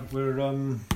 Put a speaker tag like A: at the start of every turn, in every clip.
A: Right, we're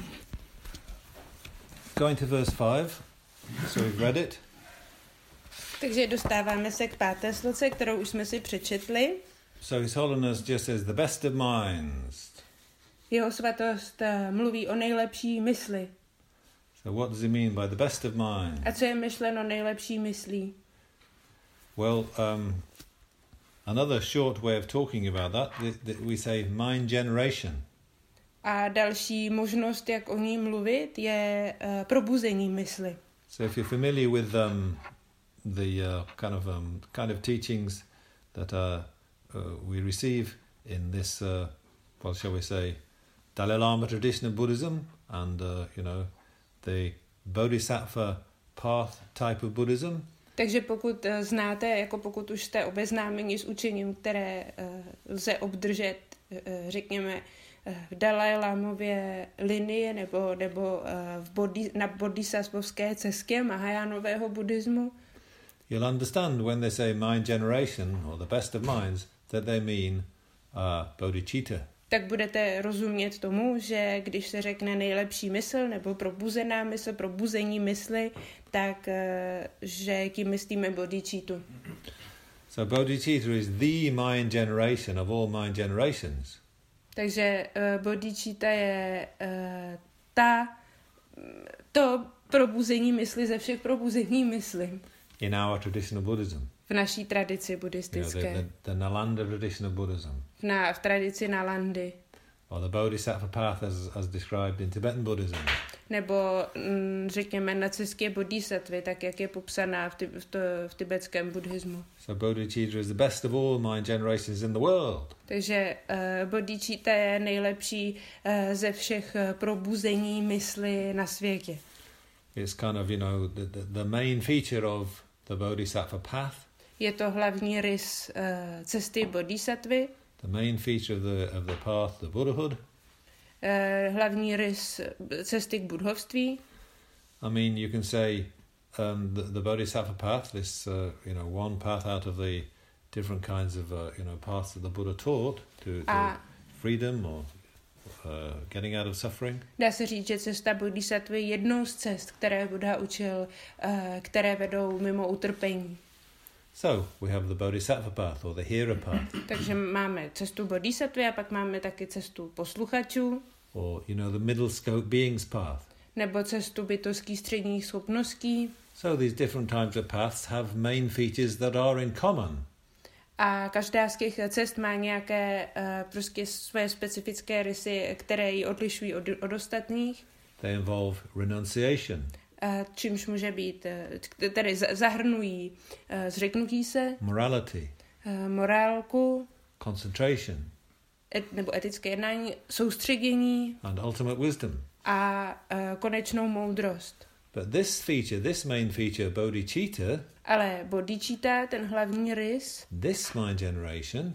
A: going to verse 5, so we've read it.
B: Takže dostáváme se k 5. sloce, kterou už jsme si přečetli.
A: So His Holiness just says, the best of minds.
B: Jeho svatost mluví o nejlepší mysli.
A: So what does he mean by the best of minds?
B: A co je myšleno nejlepší myslí?
A: Well, another short way of talking about that, we say mind generation.
B: A další možnost, jak o ní mluvit, je probuzení mysli.
A: So if you're familiar with the kind of teachings that we receive in this, well, shall we say, Dalai Lama tradition of Buddhism and, the Bodhisattva path type of Buddhism.
B: Takže pokud znáte, jako pokud už jste obeznámeni s učením, které lze obdržet, řekněme, v Dalai Lámově linii nebo na bodhisattvovské cestě Mahajánového buddhismu,
A: you'll understand when they say mind generation or the best of minds that they mean bodhicitta.
B: Tak budete rozumět tomu, že když se řekne nejlepší mysl nebo probuzená mysl, probuzení mysli, tak že tím myslíme bodhicittu.
A: So bodhicitta is the mind generation of all mind generations.
B: Takže bodhicitta je to probuzení mysli ze všech probuzení mysli.
A: In our traditional Buddhism.
B: V naší tradici buddhistické.
A: The Nalanda tradition of Buddhism.
B: V tradici Nalandy.
A: Or the Bodhisattva path as described in Tibetan Buddhism.
B: Nebo řekněme na cestě bodhisattvy, tak jak je popsaná v tibetském buddhismu.
A: So bodhicitta is the best of all mind generations in the world.
B: Takže bodhicitta je nejlepší ze všech probuzení mysli na světě.
A: It's kind of, the main feature of the Bodhisattva path.
B: Je to hlavní rys cesty bodhisattvy.
A: The main feature of the path, the Buddhahood.
B: Hlavní rys cesty k buddhovství.
A: I mean, you can say the Bodhisattva path, this one path out of the different kinds of paths that the Buddha taught to freedom or getting out of suffering.
B: Dá se říct, že cesta bodhisattvy je jednou z cest, které Buddha učil, které vedou mimo utrpení.
A: So, we have the Bodhisattva path or the hearer path.
B: Takže máme cestu bodhisattvy a pak máme taky cestu posluchačů.
A: Or, the middle scope beings path.
B: Nebo cestu bytostí středních schopností.
A: So, these different types of paths have main features that are in common.
B: A každá z těch cest má nějaké prostě své specifické rysy, které ji odlišují od ostatních.
A: They involve renunciation.
B: Čímž může být, tedy zahrnují zřeknutí se,
A: morality,
B: morálku,
A: concentration,
B: nebo etické jednání, soustředění
A: and ultimate wisdom.
B: A konečnou moudrost.
A: But this main feature, bodhicitta,
B: ale bodhicitta, ten hlavní rys,
A: this mind generation,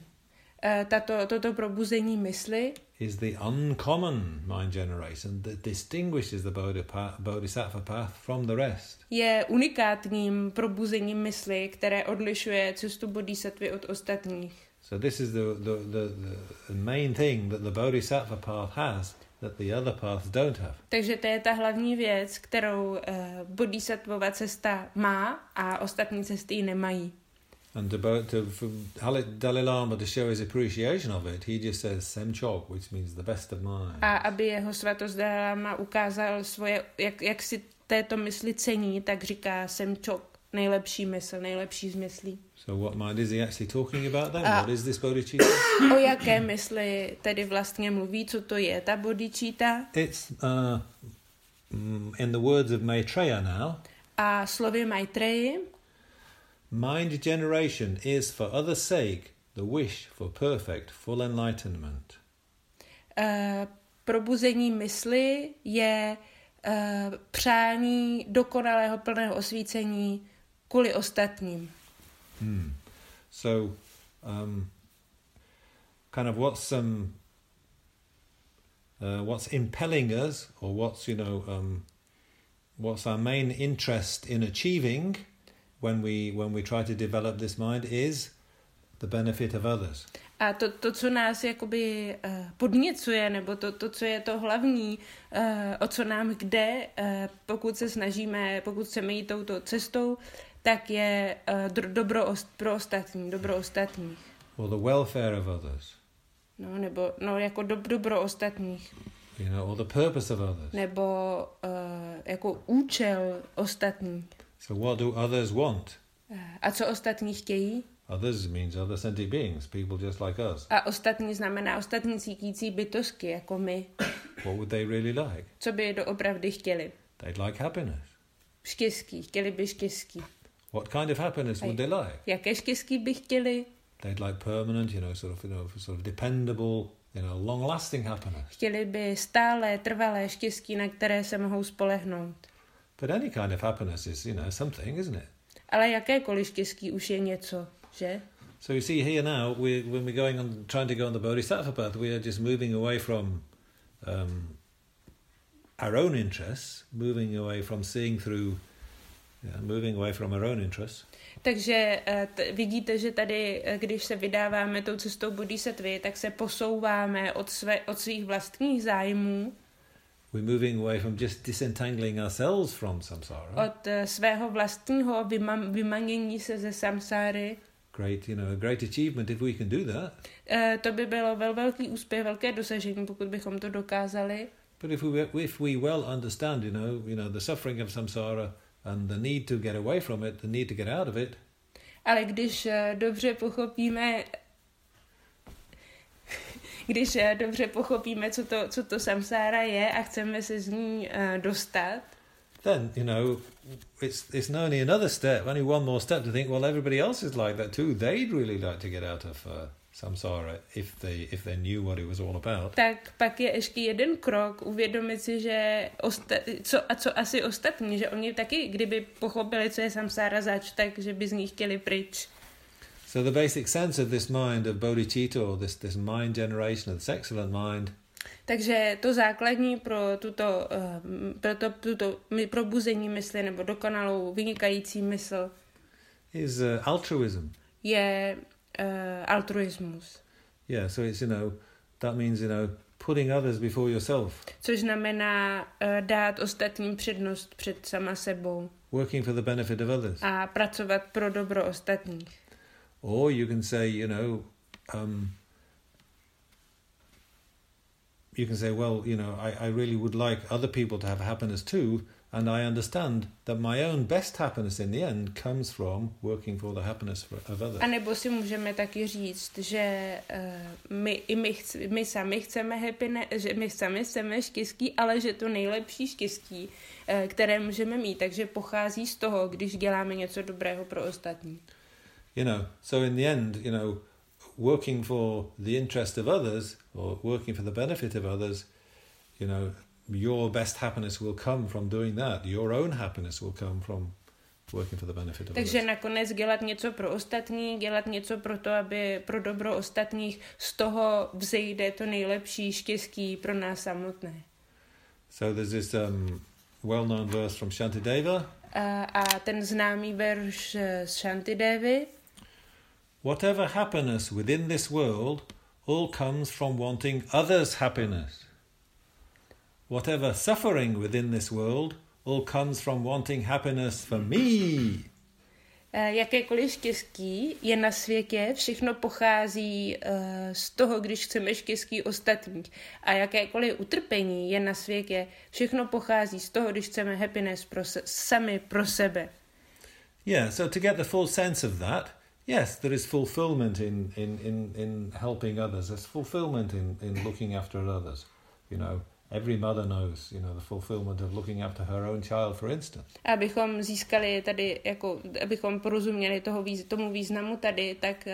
B: toto probuzení mysli,
A: is the uncommon mind generation that distinguishes the Bodhisattva path from the rest.
B: Je unikátním probuzením mysli, které odlišuje cestu bodhisattvy od ostatních.
A: So this is the main thing that the Bodhisattva path has that the other paths don't have.
B: Takže to je ta hlavní věc, kterou bodhisattvova cesta má a ostatní cesty ji nemají.
A: And for Dalai Lama to show his appreciation of it, he just says Semchok, which means the best of mind.
B: A aby jeho svatost Dalai Lama ukázal svoje, jak si této mysli cení, tak říká Semchok, nejlepší mysl, nejlepší z myslí.
A: So what mind is he actually talking about then? What is this bodhicitta?
B: O jaké mysli tedy vlastně mluví, co to je ta bodhicitta?
A: It's in the words of Maitreya now.
B: A slovy Maitreyi,
A: mind generation is for others' sake the wish for perfect full enlightenment.
B: Probuzení mysli je přání dokonalého plného osvícení kvůli ostatním.
A: So, kind of what's impelling us, or what's our main interest in achieving when we try to develop this mind is the benefit of others.
B: A to co nás jakoby podněcuje, nebo to, co je to hlavní, o co nám jde, pokud se snažíme, pokud chceme jít touto cestou, tak je dobro pro ostatní, dobro ostatních.
A: Or the welfare of others.
B: No, nebo jako dobro ostatních.
A: You know, or the purpose of others.
B: Nebo jako účel ostatních.
A: So what do others want?
B: A co ostatní chtějí?
A: Others means other sentient beings, people just like us.
B: A ostatní znamená ostatní cítící bytosti, jako my.
A: What would they really like?
B: Co by doopravdy chtěli?
A: They'd like happiness.
B: Štěstí, chtěli by štěstí.
A: What kind of happiness would they like?
B: Jaké štěstí by chtěli?
A: They'd like permanent, sort of dependable, long-lasting happiness.
B: Chtěli by stále, trvalé štěstí, na které se mohou spolehnout.
A: But any kind of happiness is, something, isn't it?
B: Ale jakékoliv štěstí už je něco, že?
A: So you see here now, when we're trying to go on the Bodhisattva path, we are just moving away from our own interests, moving away from seeing through, moving away from our own interests.
B: Takže vidíte, že tady, když se vydáváme tou cestou bodhisattvy, tak se posouváme od svých vlastních zájmů.
A: We're moving away from just disentangling ourselves from samsara.
B: Od svého vlastního vymanění se ze samsáry.
A: A great achievement if we can do that.
B: To by bylo velký úspěch, velké dosažení, pokud bychom to dokázali.
A: But if we well understand, the suffering of samsara and the need to get away from it, the need to get out of it.
B: Ale když dobře pochopíme, co to samsára je a chceme se z ní dostat,
A: then, it's only another step, only one more step to think, well, everybody else is like that too. They'd really like to get out of samsara if they knew what it was all about.
B: Tak pak je ještě jeden krok, uvědomit si, že co asi ostatní, že oni taky, kdyby pochopili, co je samsára zač, tak že by z ní chtěli pryč.
A: So the basic sense of this mind of bodhicitta, or this mind generation, this excellent mind.
B: Takže to základní pro tuto probuzení mysli nebo dokonalou vynikající mysl
A: is altruism.
B: Je altruismus.
A: Yeah, so it's that means putting others before yourself.
B: Což znamená dát ostatním přednost před sama sebou.
A: Working for the benefit of others.
B: A pracovat pro dobro ostatních.
A: Or you can say, you can say, well, I really would like other people to have happiness too, and I understand that my own best happiness in the end comes from working for the happiness of others. A nebo
B: si můžeme taky říct, že my sami chceme happiness, že my sami chceme štěstí, ale že to nejlepší štěstí, které můžeme mít, takže pochází z toho, když děláme něco dobrého pro ostatní.
A: So in the end, working for the interest of others, or working for the benefit of others, your best happiness will come from doing that. Your own happiness will come from working for the benefit of others.
B: Takže nakonec dělat něco pro ostatní, dělat něco pro to, aby pro dobro ostatních, z toho vzejde to nejlepší štěstí pro nás samotné.
A: So there's this well-known verse from Shantideva.
B: A ten známý verš z Shantidevy.
A: Whatever happiness within this world all comes from wanting others' happiness. Whatever suffering within this world all comes from wanting happiness for me.
B: Jakékoliv štěstí je na světě, všechno pochází z toho, když chceme štěstí ostatních. A jakékoliv utrpení je na světě, všechno pochází z toho, když chceme happiness sami pro sebe.
A: Yeah, so to get the full sense of that, yes, there is fulfillment in helping others. There's fulfillment in looking after others. Every mother knows, the fulfillment of looking after her own child, for instance.
B: Abychom získali tady, abychom porozuměli tomu významu tady, tak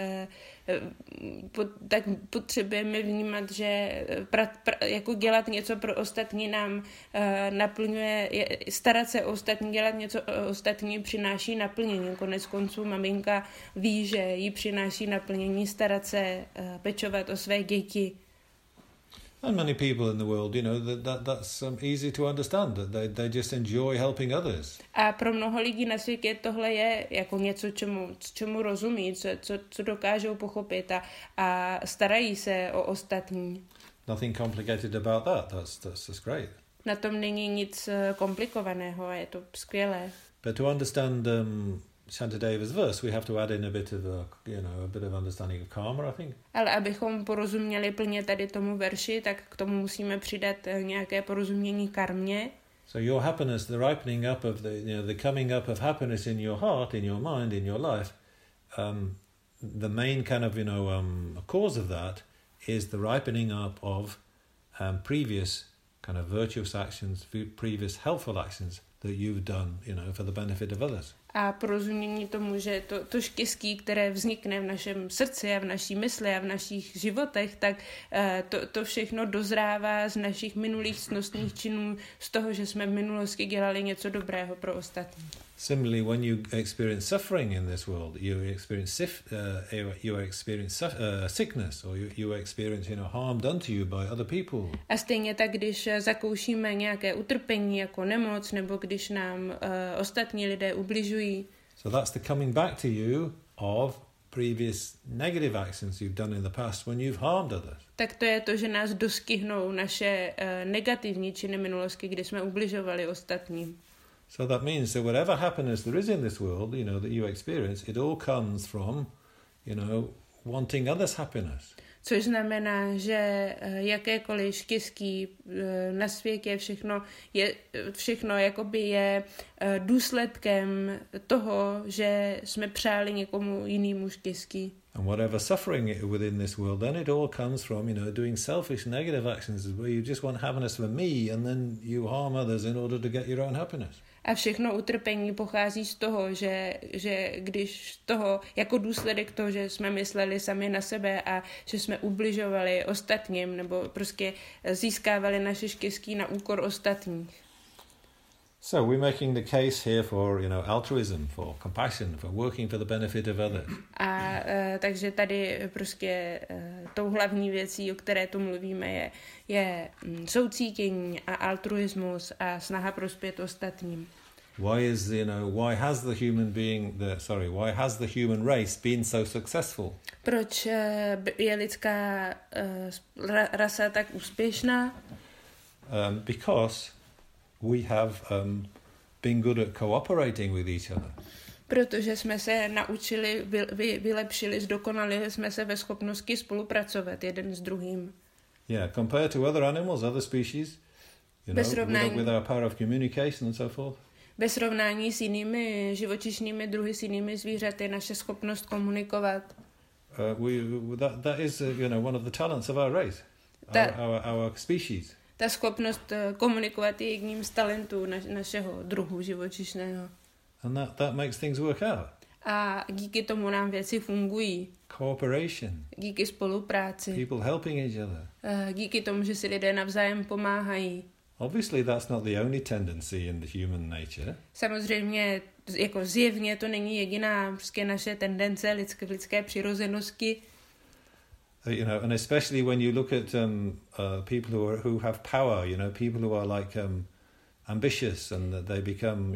B: potřebujeme vnímat, že jako dělat něco pro ostatní nám naplňuje, starat se o ostatní, dělat něco o ostatní přináší naplnění. Konec konců maminka ví, že jí přináší naplnění starat se, pečovat o své děti.
A: And many people in the world, that's easy to understand. They just enjoy helping others.
B: A pro mnoho lidí na světě tohle je jako něco, čemu rozumí, co dokážou pochopit a starají se o ostatní.
A: Nothing complicated about that. That's great.
B: Na tom není nic komplikovaného a je to skvělé.
A: But to understand Shantideva's verse, we have to add in a bit of understanding of karma, I think.
B: Ale abychom porozuměli plně tady tomu verši, tak k tomu musíme přidat nějaké porozumění karmě.
A: So your happiness, the ripening up of the coming up of happiness in your heart, in your mind, in your life, the main kind of cause of that is the ripening up of previous kind of virtuous actions, previous helpful actions that you've done, for the benefit of others.
B: A porozumění tomu, že to štěstí, které vznikne v našem srdci a v naší mysli a v našich životech, tak to všechno dozrává z našich minulých ctnostných činů, z toho, že jsme v minulosti dělali něco dobrého pro ostatní.
A: Similarly, when you experience suffering in this world, you experience sickness, or you experience harm done to you by other people.
B: A stejně tak, když zakoušíme nějaké utrpení jako nemoc, nebo když nám ostatní lidé ubližují.
A: So that's the coming back to you of previous negative actions you've done in the past when you've harmed others.
B: Tak to je to, že nás dostihnou naše negativní činy minulosti, kdy jsme ubližovali ostatním.
A: So that means that whatever happiness there is in this world, that you experience, it all comes from, wanting others' happiness.
B: Což znamená, že jakékoliv štěstí na světě, všechno jakoby je důsledkem toho, že jsme přáli někomu jinému štěstí.
A: And whatever suffering within this world, then it all comes from, doing selfish negative actions where you just want happiness for me and then you harm others in order to get your own happiness.
B: A všechno utrpení pochází z toho, že když toho, jako důsledek toho, že jsme mysleli sami na sebe a že jsme ubližovali ostatním, nebo prostě získávali naše štěstí na úkor ostatních.
A: So we're making the case here for, altruism, for compassion, for working for the benefit of others.
B: A takže tady prostě tou hlavní věcí, o které tu mluvíme, je soucítění a altruismus a snaha prospět ostatním.
A: Why has the human race been so successful?
B: Proč je lidská rasa tak úspěšná?
A: Because we have been good at cooperating with each other.
B: Protože jsme se naučili, vylepšili, zdokonalili jsme se ve schopnosti spolupracovat jeden s druhým.
A: Yeah, compared to other animals, other species, with our power of communication and so forth.
B: Bez srovnání s jinými živočišnými druhy, s jinými zvířaty, naše schopnost komunikovat.
A: That is, one of the talents of our race, our species.
B: Ta schopnost komunikovat je jedním z talentů našeho druhu živočišného.
A: And that makes things work out.
B: A díky tomu nám věci fungují.
A: Cooperation.
B: Díky spolupráci.
A: People helping each other.
B: Díky tomu, že si lidé navzájem pomáhají.
A: Obviously that's not the only tendency in the human nature.
B: Samozřejmě jako zjevně to není jediná prostě naše tendence lidské přirozenosti.
A: And especially when you look at people who have power, people who are like ambitious and that they become,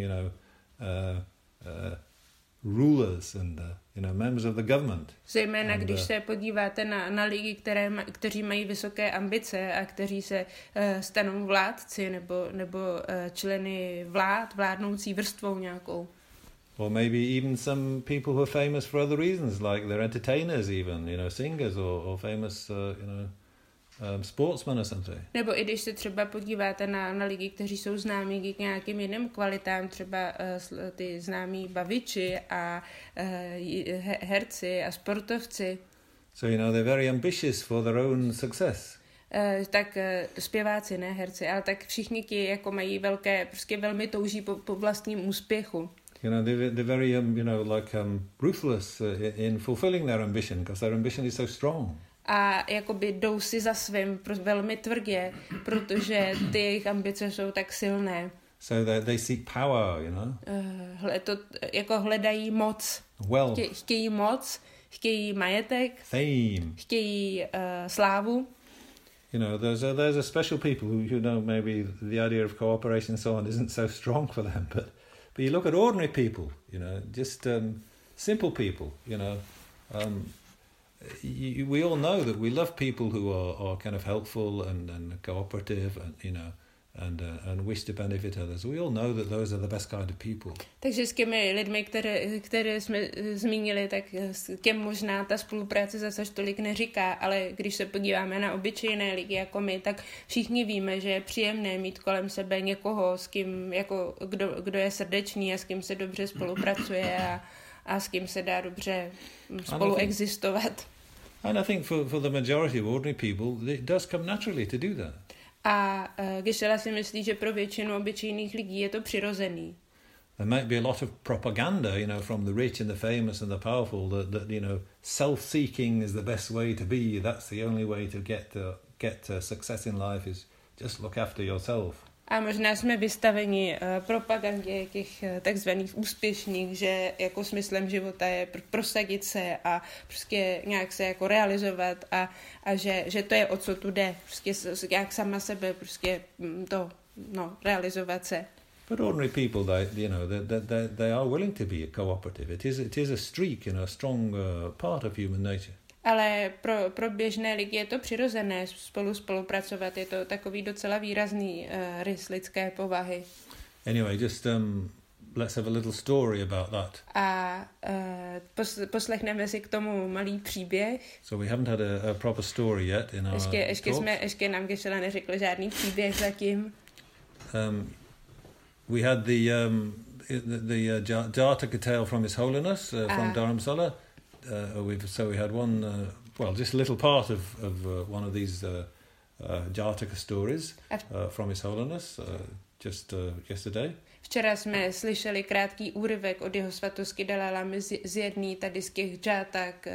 A: rulers and members of the government.
B: Zejména když se podíváte na lidi, kteří mají vysoké ambice a kteří se stanou vládci nebo členy vládnoucí vrstvou nějakou.
A: Or maybe even some people who are famous for other reasons, like they're entertainers even, singers or famous, sportsmen or something.
B: Nebo i když se třeba podíváte na lidi, kteří jsou známí díky nějakým jiným kvalitám, třeba ty známí baviči a herci a sportovci.
A: So, they're very ambitious for their own success.
B: Tak zpěváci, ne herci, ale tak všichni ti jako mají prostě velmi touží po vlastním úspěchu.
A: They're very, ruthless in fulfilling their ambition, because their ambition is so strong.
B: A jakoby jdou si za svým velmi tvrdě, protože ty jejich ambice jsou tak silné.
A: So they seek power,
B: Jako hledají moc.
A: Wealth.
B: Chtějí moc, chtějí majetek.
A: Fame.
B: Chtějí slávu.
A: You know, there's a special people who know maybe the idea of cooperation and so on isn't so strong for them, but you look at ordinary people, you know, just simple people, you know. We all know that we love people who are kind of helpful and cooperative, and you know, and wish to benefit others. We all know that those are the best kind of people.
B: Takže s těmi lidmi, které jsme zmínili, tak těm možná ta spolupráce zase tolik neříká, ale když se podíváme na obyčejné lidi jako my, tak všichni víme, že je příjemné mít kolem sebe někoho, s kým, jako kdo je srdečný a s kým se dobře spolupracuje a s kým se dá dobře spolu existovat.
A: And I think for the majority of ordinary people, it does come naturally to do that.
B: A Geshe-la si myslí, že pro většinu obyčejných lidí je to přirozený.
A: There might be a lot of propaganda, you know, from the rich and the famous and the powerful that you know, self-seeking is the best way to be. That's the only way to get success in life is just look after yourself.
B: A možná jsme vystaveni propagandě těch takzvaných úspěšných, že jako smyslem života je prosadit se a prostě nějak se jako realizovat a že to je, o co tu jde, prostě jak sama sebe prostě to, realizovat se.
A: But ordinary people, they are willing to be cooperative. It is a streak, you know, a strong part of human nature.
B: Ale pro běžné lidi je to přirozené spolupracovat. Je to takový docela výrazný rys lidské povahy.
A: Anyway, just let's have a little story about that.
B: A poslechneme si k tomu malý příběh.
A: So we haven't had a proper story yet in our
B: Ještě nám Geshe-la neřekl žádný příběh zatím.
A: We had the Jataka tale from His Holiness from Dharamsala. We had one, just a little part of one of these Jataka stories from His Holiness just yesterday.
B: Včera jsme slyšeli krátký úryvek od jeho svatosti Dalaj Lamy z jedné tady z těch Játak,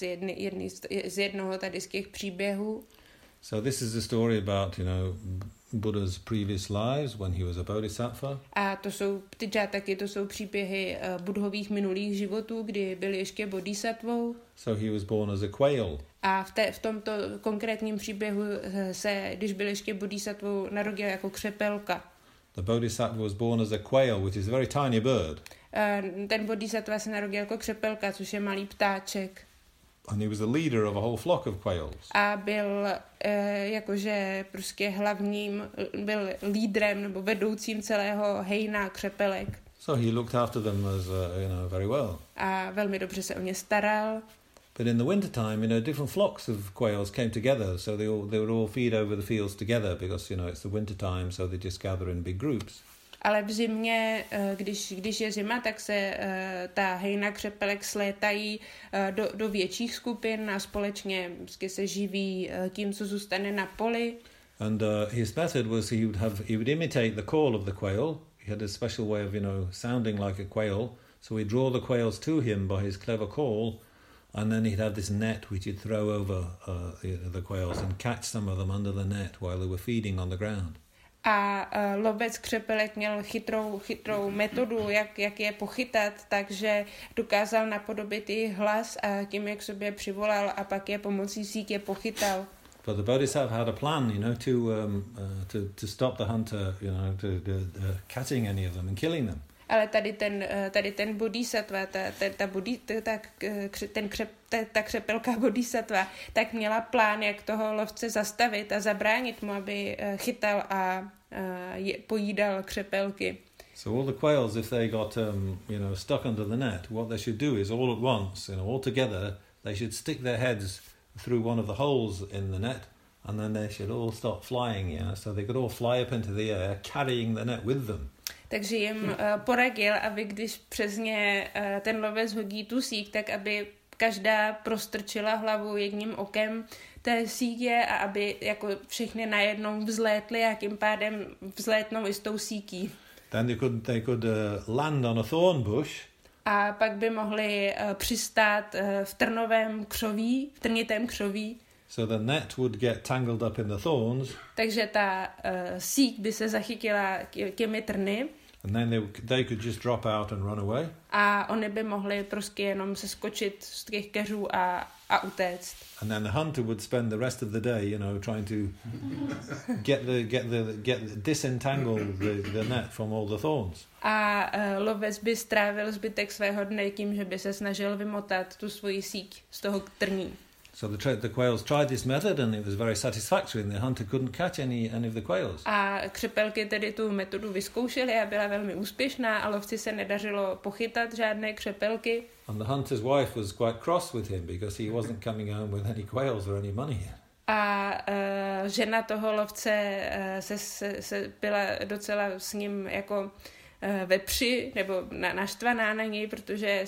B: z jednoho tady z těch příběhů.
A: So this is a story about, you know, Buddha's previous lives when he was a bodhisattva.
B: A ty Játaky, to jsou příběhy Budhových minulých životů, kdy byl ještě bodhisattvou.
A: So he was born as a quail.
B: A v tomto konkrétním příběhu se, když byl ještě bodhisattvou, narodil jako křepelka.
A: The bodhisattva was born as a quail, which is a very tiny bird.
B: Ten bodhisattva se narodil jako křepelka, což je malý ptáček.
A: And he was the leader of a whole flock of quails.
B: A byl jakože prostě byl lídrem nebo vedoucím celého hejna křepelek.
A: So he looked after them as very well.
B: A velmi dobře se o ně staral.
A: But in the winter time, you know, different flocks of quails came together, so they would all feed over the fields together because, you know, it's the winter time, so they just gather in big groups.
B: Ale v zimě, když je zima, tak se ta hejna křepelek slétají do větších skupin a společně se živí tím, co zůstane na poli.
A: And his method was he would imitate the call of the quail. He had a special way of, you know, sounding like a quail. So he'd draw the quails to him by his clever call, and then he'd have this net which he'd throw over the quails and catch some of them under the net while they were feeding on the ground.
B: A lovec křepelek měl chytrou metodu, jak je pochytat, takže dokázal napodobit jejich hlas a tím, jak sobě přivolal a pak je pomocí sítě pochytal.
A: But the bodhisattva had a plan, you know, to stop the hunter, you know, catching any of them and killing them.
B: Ale tady ten bodhisattva, ta křepelka bodhisattva, tak měla plán, jak toho lovce zastavit a zabránit mu, aby chytal a pojídal křepelky.
A: So all the quails, if they got stuck under the net, what they should do is all at once, all together, they should stick their heads through one of the holes in the net, and then they should all start flying, so they could all fly up into the air, carrying the net with them.
B: Takže jim poradil, aby když přes ně ten lovec hodí tu síť, tak aby každá prostrčila hlavu jedním okem té sítě a aby jako všechny najednou vzlétly a tím pádem vzlétnou i s tou sítí.
A: Then they could land on a thorn bush.
B: A pak by mohli přistát v trnitém křoví.
A: So the net would get tangled up in the thorns.
B: Takže ta síť by se zachytila těmi trny.
A: And then they could just drop out and run away.
B: A oni by mohli prostě jenom se skočit z těch keřů a utéct.
A: And then the hunter would spend the rest of the day, trying to disentangle the net from all the thorns.
B: A lovec by strávil zbytek svého dne tím, že by se snažil vymotat tu svoji síť z toho trní.
A: So the quails tried this method and it was very satisfactory and the hunter couldn't catch any of the quails.
B: A křepelky tedy tu metodu vyzkoušely a byla velmi úspěšná a lovci se nedařilo pochytat žádné křepelky.
A: And the hunter's wife was quite cross with him because he wasn't coming home with any quails or any money.
B: A žena toho lovce se byla docela s ním jako ve při, nebo naštvaná na něj, protože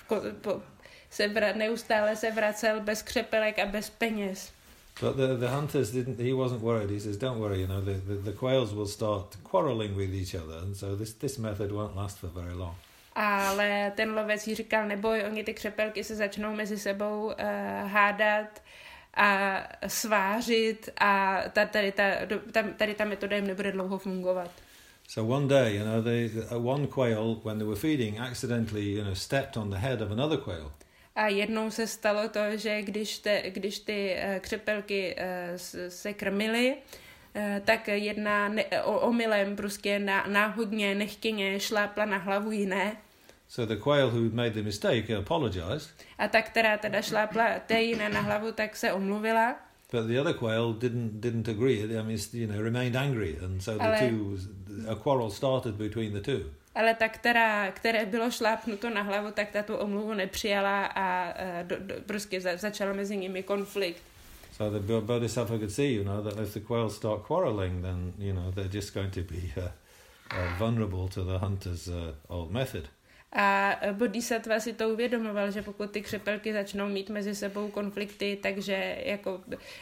B: neustále se vracel bez křepelek a bez peněz.
A: But the hunters he wasn't worried. He says, don't worry, the quails will start quarreling with each other, and so this method won't last for very long.
B: Ale ten lovec jí říkal, neboj, oni ty křepelky se začnou mezi sebou hádat a svářit a tady ta metoda jim nebude dlouho fungovat.
A: So one day, one quail, when they were feeding, accidentally, stepped on the head of another quail.
B: A jednou se stalo to, že když ty křepelky se krmily, tak jedna omylem prostě náhodně, nechtěně šlápla na hlavu jiné.
A: So the quail who made the mistake apologized.
B: A ta, která teda šlápla té jiné na hlavu, tak se omluvila.
A: But the other quail didn't agree. I mean, remained angry, and so a quarrel started between the two.
B: Ale ta, které bylo šlápnuto na hlavu, tak ta tu omluvu nepřijala a prostě začal mezi nimi konflikt.
A: So the bodhisattva could see, that if the quails start quarreling, then they're just going to be vulnerable to the hunter's old method.
B: A bodhisattva si to uvědomoval, že pokud ty křepelky začnou mít mezi sebou konflikty, takže jako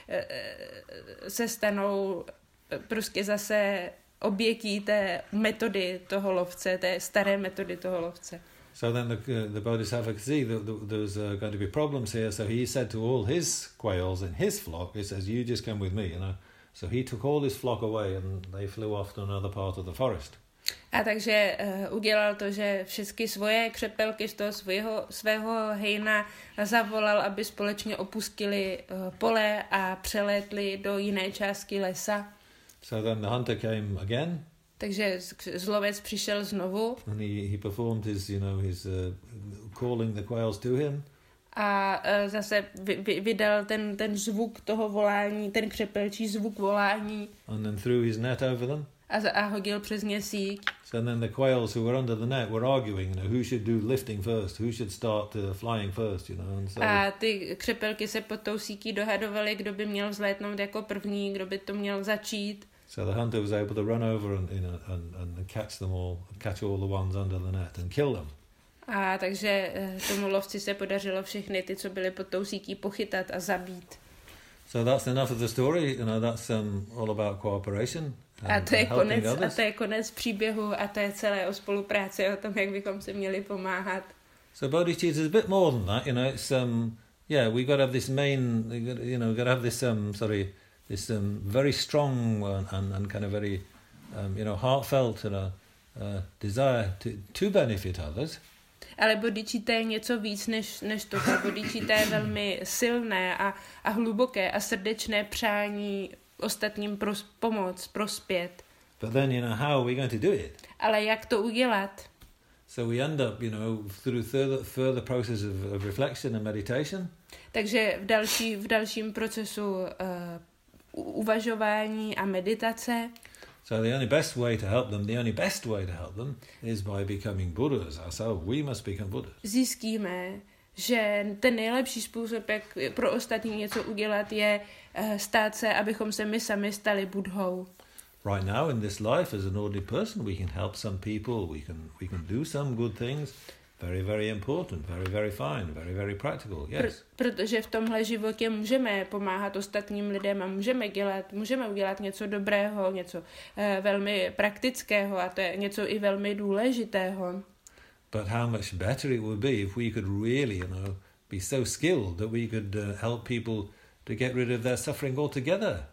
B: se stanou prostě zase obětí té metody toho lovce, té staré metody toho lovce.
A: So then the bodhisattva could see that there was going to be problems here, so he said to all his quails in his flock, he says, you just come with me, So he took all his flock away and they flew off to another part of the forest.
B: A takže udělal to, že všechny svoje křepelky z toho svého hejna zavolal, aby společně opustili pole a přelétli do jiné části lesa.
A: So then the hunter came again.
B: Takže zlovec přišel znovu.
A: And he performed his calling the quails to him.
B: A zase vydal ten zvuk toho volání, ten křepelčí zvuk volání.
A: And then threw his net over them.
B: A hodil přes ně síť.
A: So then the quails who were under the net were arguing, who should do lifting first, who should start flying first, And so
B: a ty křepelky se pod tou sítí dohadovaly, kdo by měl vzlétnout jako první, kdo by to měl začít.
A: So the hunter was able to run over and catch all the ones under the net and kill them.
B: A takže tomu lovci se podařilo všechny ty, co byly pod tou sítí, pochytat a zabít.
A: So that's enough of the story. That's all about cooperation.
B: A to je konec příběhu a to je celé o spolupráci, o tom, jak bychom se měli pomáhat.
A: So bodhicitta is a bit more than that, It's we got to have this got to have this very strong and kind of very heartfelt desire to benefit others.
B: Ale bodhicitta je něco víc než to. Bodhicitta je velmi silné a hluboké a srdečné přání ostatním pomoct, prospět.
A: But then, how are we going to do it?
B: Ale jak to udělat?
A: So we end up, through further process of reflection and meditation.
B: Takže v dalším procesu uvažování a meditace.
A: So the only best way to help them is by becoming Buddhas ourselves. We must become Buddhas.
B: Zjistíme, že ten nejlepší způsob, jak pro ostatní něco udělat, je stát se, abychom se my sami stali Budhou.
A: Right now in this life as an ordinary person, we can help some people, we can do some good things. Very, very important, very, very fine, very, very practical, yes.
B: Protože v tomhle životě můžeme pomáhat ostatním lidem a můžeme udělat něco dobrého, něco velmi praktického a to je něco i velmi důležitého.
A: But how much better it would be if we could really, be so skilled that we could help people to get rid of their suffering altogether.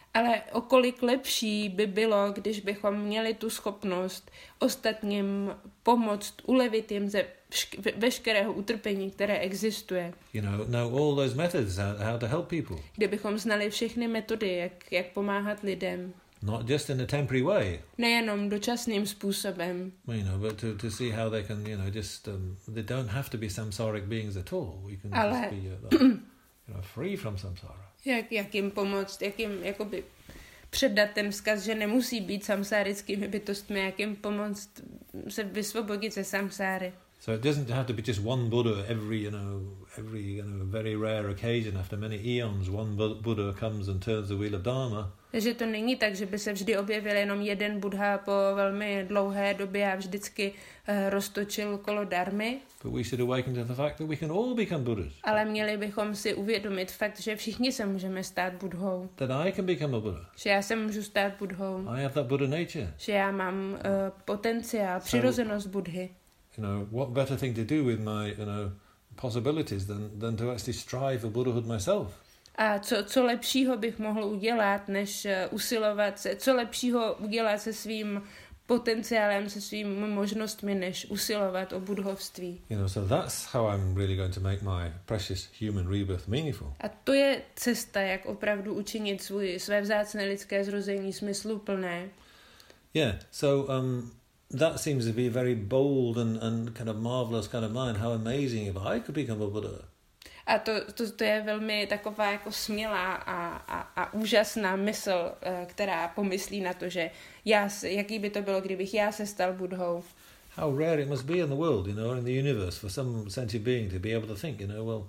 B: Ale o kolik lepší by bylo, když bychom měli tu schopnost ostatním pomoct, ulevit jim ze veškerého utrpení, které existuje.
A: You know all those methods how to help people.
B: Kdybychom znali všechny metody, jak pomáhat lidem.
A: Not just in a temporary way.
B: Nejenom dočasným způsobem.
A: You know, but to see how they can, just they don't have to be samsaric beings at all. We can just be free from samsara.
B: Jak jim pomoct, jak jim jakoby předat ten vzkaz, že nemusí být samsárickými bytostmi, jak jim pomoct se vysvobodit ze samsáry.
A: So it doesn't have to be just one Buddha every very rare occasion after many eons. One Buddha comes and turns the wheel of Dharma.
B: Takže to není tak, že by se vždy objevil jenom jeden Buddha po velmi dlouhé době a vždycky roztočil kolo dharmy.
A: But we should awaken to the fact that we can all become Buddhas.
B: Ale měli bychom si uvědomit fakt, že všichni se můžeme stát Budhou.
A: That I can become a Buddha.
B: Že já se můžu stát Budhou.
A: I have that Buddha nature.
B: Že já mám potenciál, přirozenost Budhy.
A: What better thing to do with my, possibilities than to actually strive for Buddhahood myself?
B: A co lepšího bych mohl udělat, než co lepšího udělat se svým potenciálem, se svými možnostmi, než usilovat o budhovství.
A: So that's how I'm really going to make my precious human rebirth meaningful.
B: A to je cesta, jak opravdu učinit své vzácné lidské zrození smysluplné.
A: Yeah, so that seems to be a very bold and kind of marvelous kind of mind. How amazing if I could become a Buddha.
B: A to je velmi taková jako smělá a úžasná mysl, která pomyslí na to, že jaký by to bylo, kdybych já se stal Budhou.
A: How rare it must be in the world, in the universe, for some sentient being to be able to think,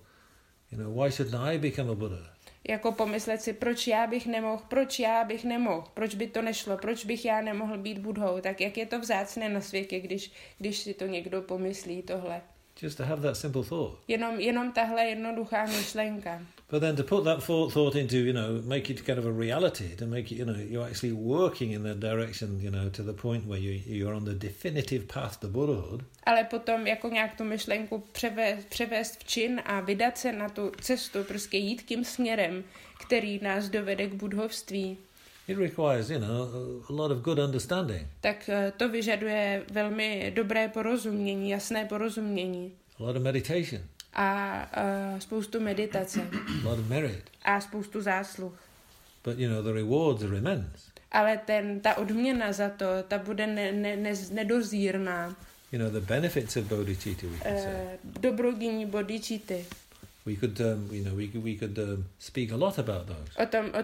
A: why shouldn't I become a Buddha?
B: Jako pomyslet si, proč já bych nemohl, proč by to nešlo, proč bych já nemohl být Budhou, tak jak je to vzácné na světě, když si to někdo pomyslí tohle.
A: Just to have that simple thought.
B: Jenom tahle jednoduchá myšlenka.
A: But then to put that thought into, make it kind of a reality, to make it, you're actually working in that direction, to the point where you're on the definitive path to Buddhahood.
B: Ale potom jako nějak tu myšlenku převést v čin a vydat se na tu cestu, prostě jít tím směrem, který nás dovede k budhovství.
A: It requires, a lot of good understanding.
B: Tak to vyžaduje velmi dobré porozumění, jasné porozumění.
A: A lot of meditation.
B: A spoustu meditace.
A: A lot of merit.
B: A spoustu zásluh.
A: But, the rewards are immense.
B: Ale ta odměna za to, ta bude nedozírná.
A: The benefits of bodhicitta, we can say.
B: Dobrodiní bodhicitty.
A: We could speak a lot about those.
B: O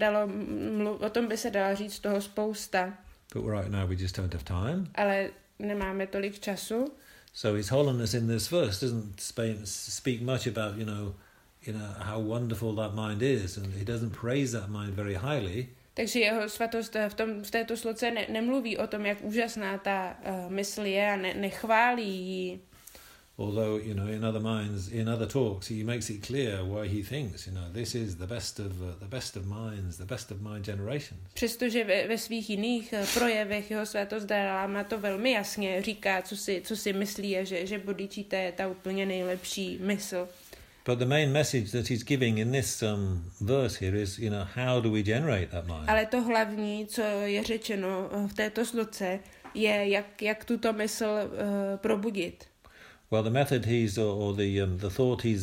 B: tom by se dalo říct toho spousta.
A: But right now we just don't have time.
B: Ale nemáme tolik času.
A: So His Holiness in this verse doesn't speak much about how wonderful that mind is, and he doesn't praise that mind very highly.
B: Takže jeho svatost v této sloce nemluví o tom, jak úžasná ta mysl je a nechválí ji.
A: Although, in other talks, he makes it clear why he thinks, this is the best of minds, the best of my generations.
B: Přestože ve svých jiných projevech jeho svatost Dalai Lama to velmi jasně říká, co si myslí, že bodhicitta je ta úplně nejlepší mysl.
A: But the main message that he's giving in this verse here is, how do we generate that mind?
B: Ale to hlavní, co je řečeno v této sloce, je, jak tuto mysl probudit.
A: Well, the method or the thought he's,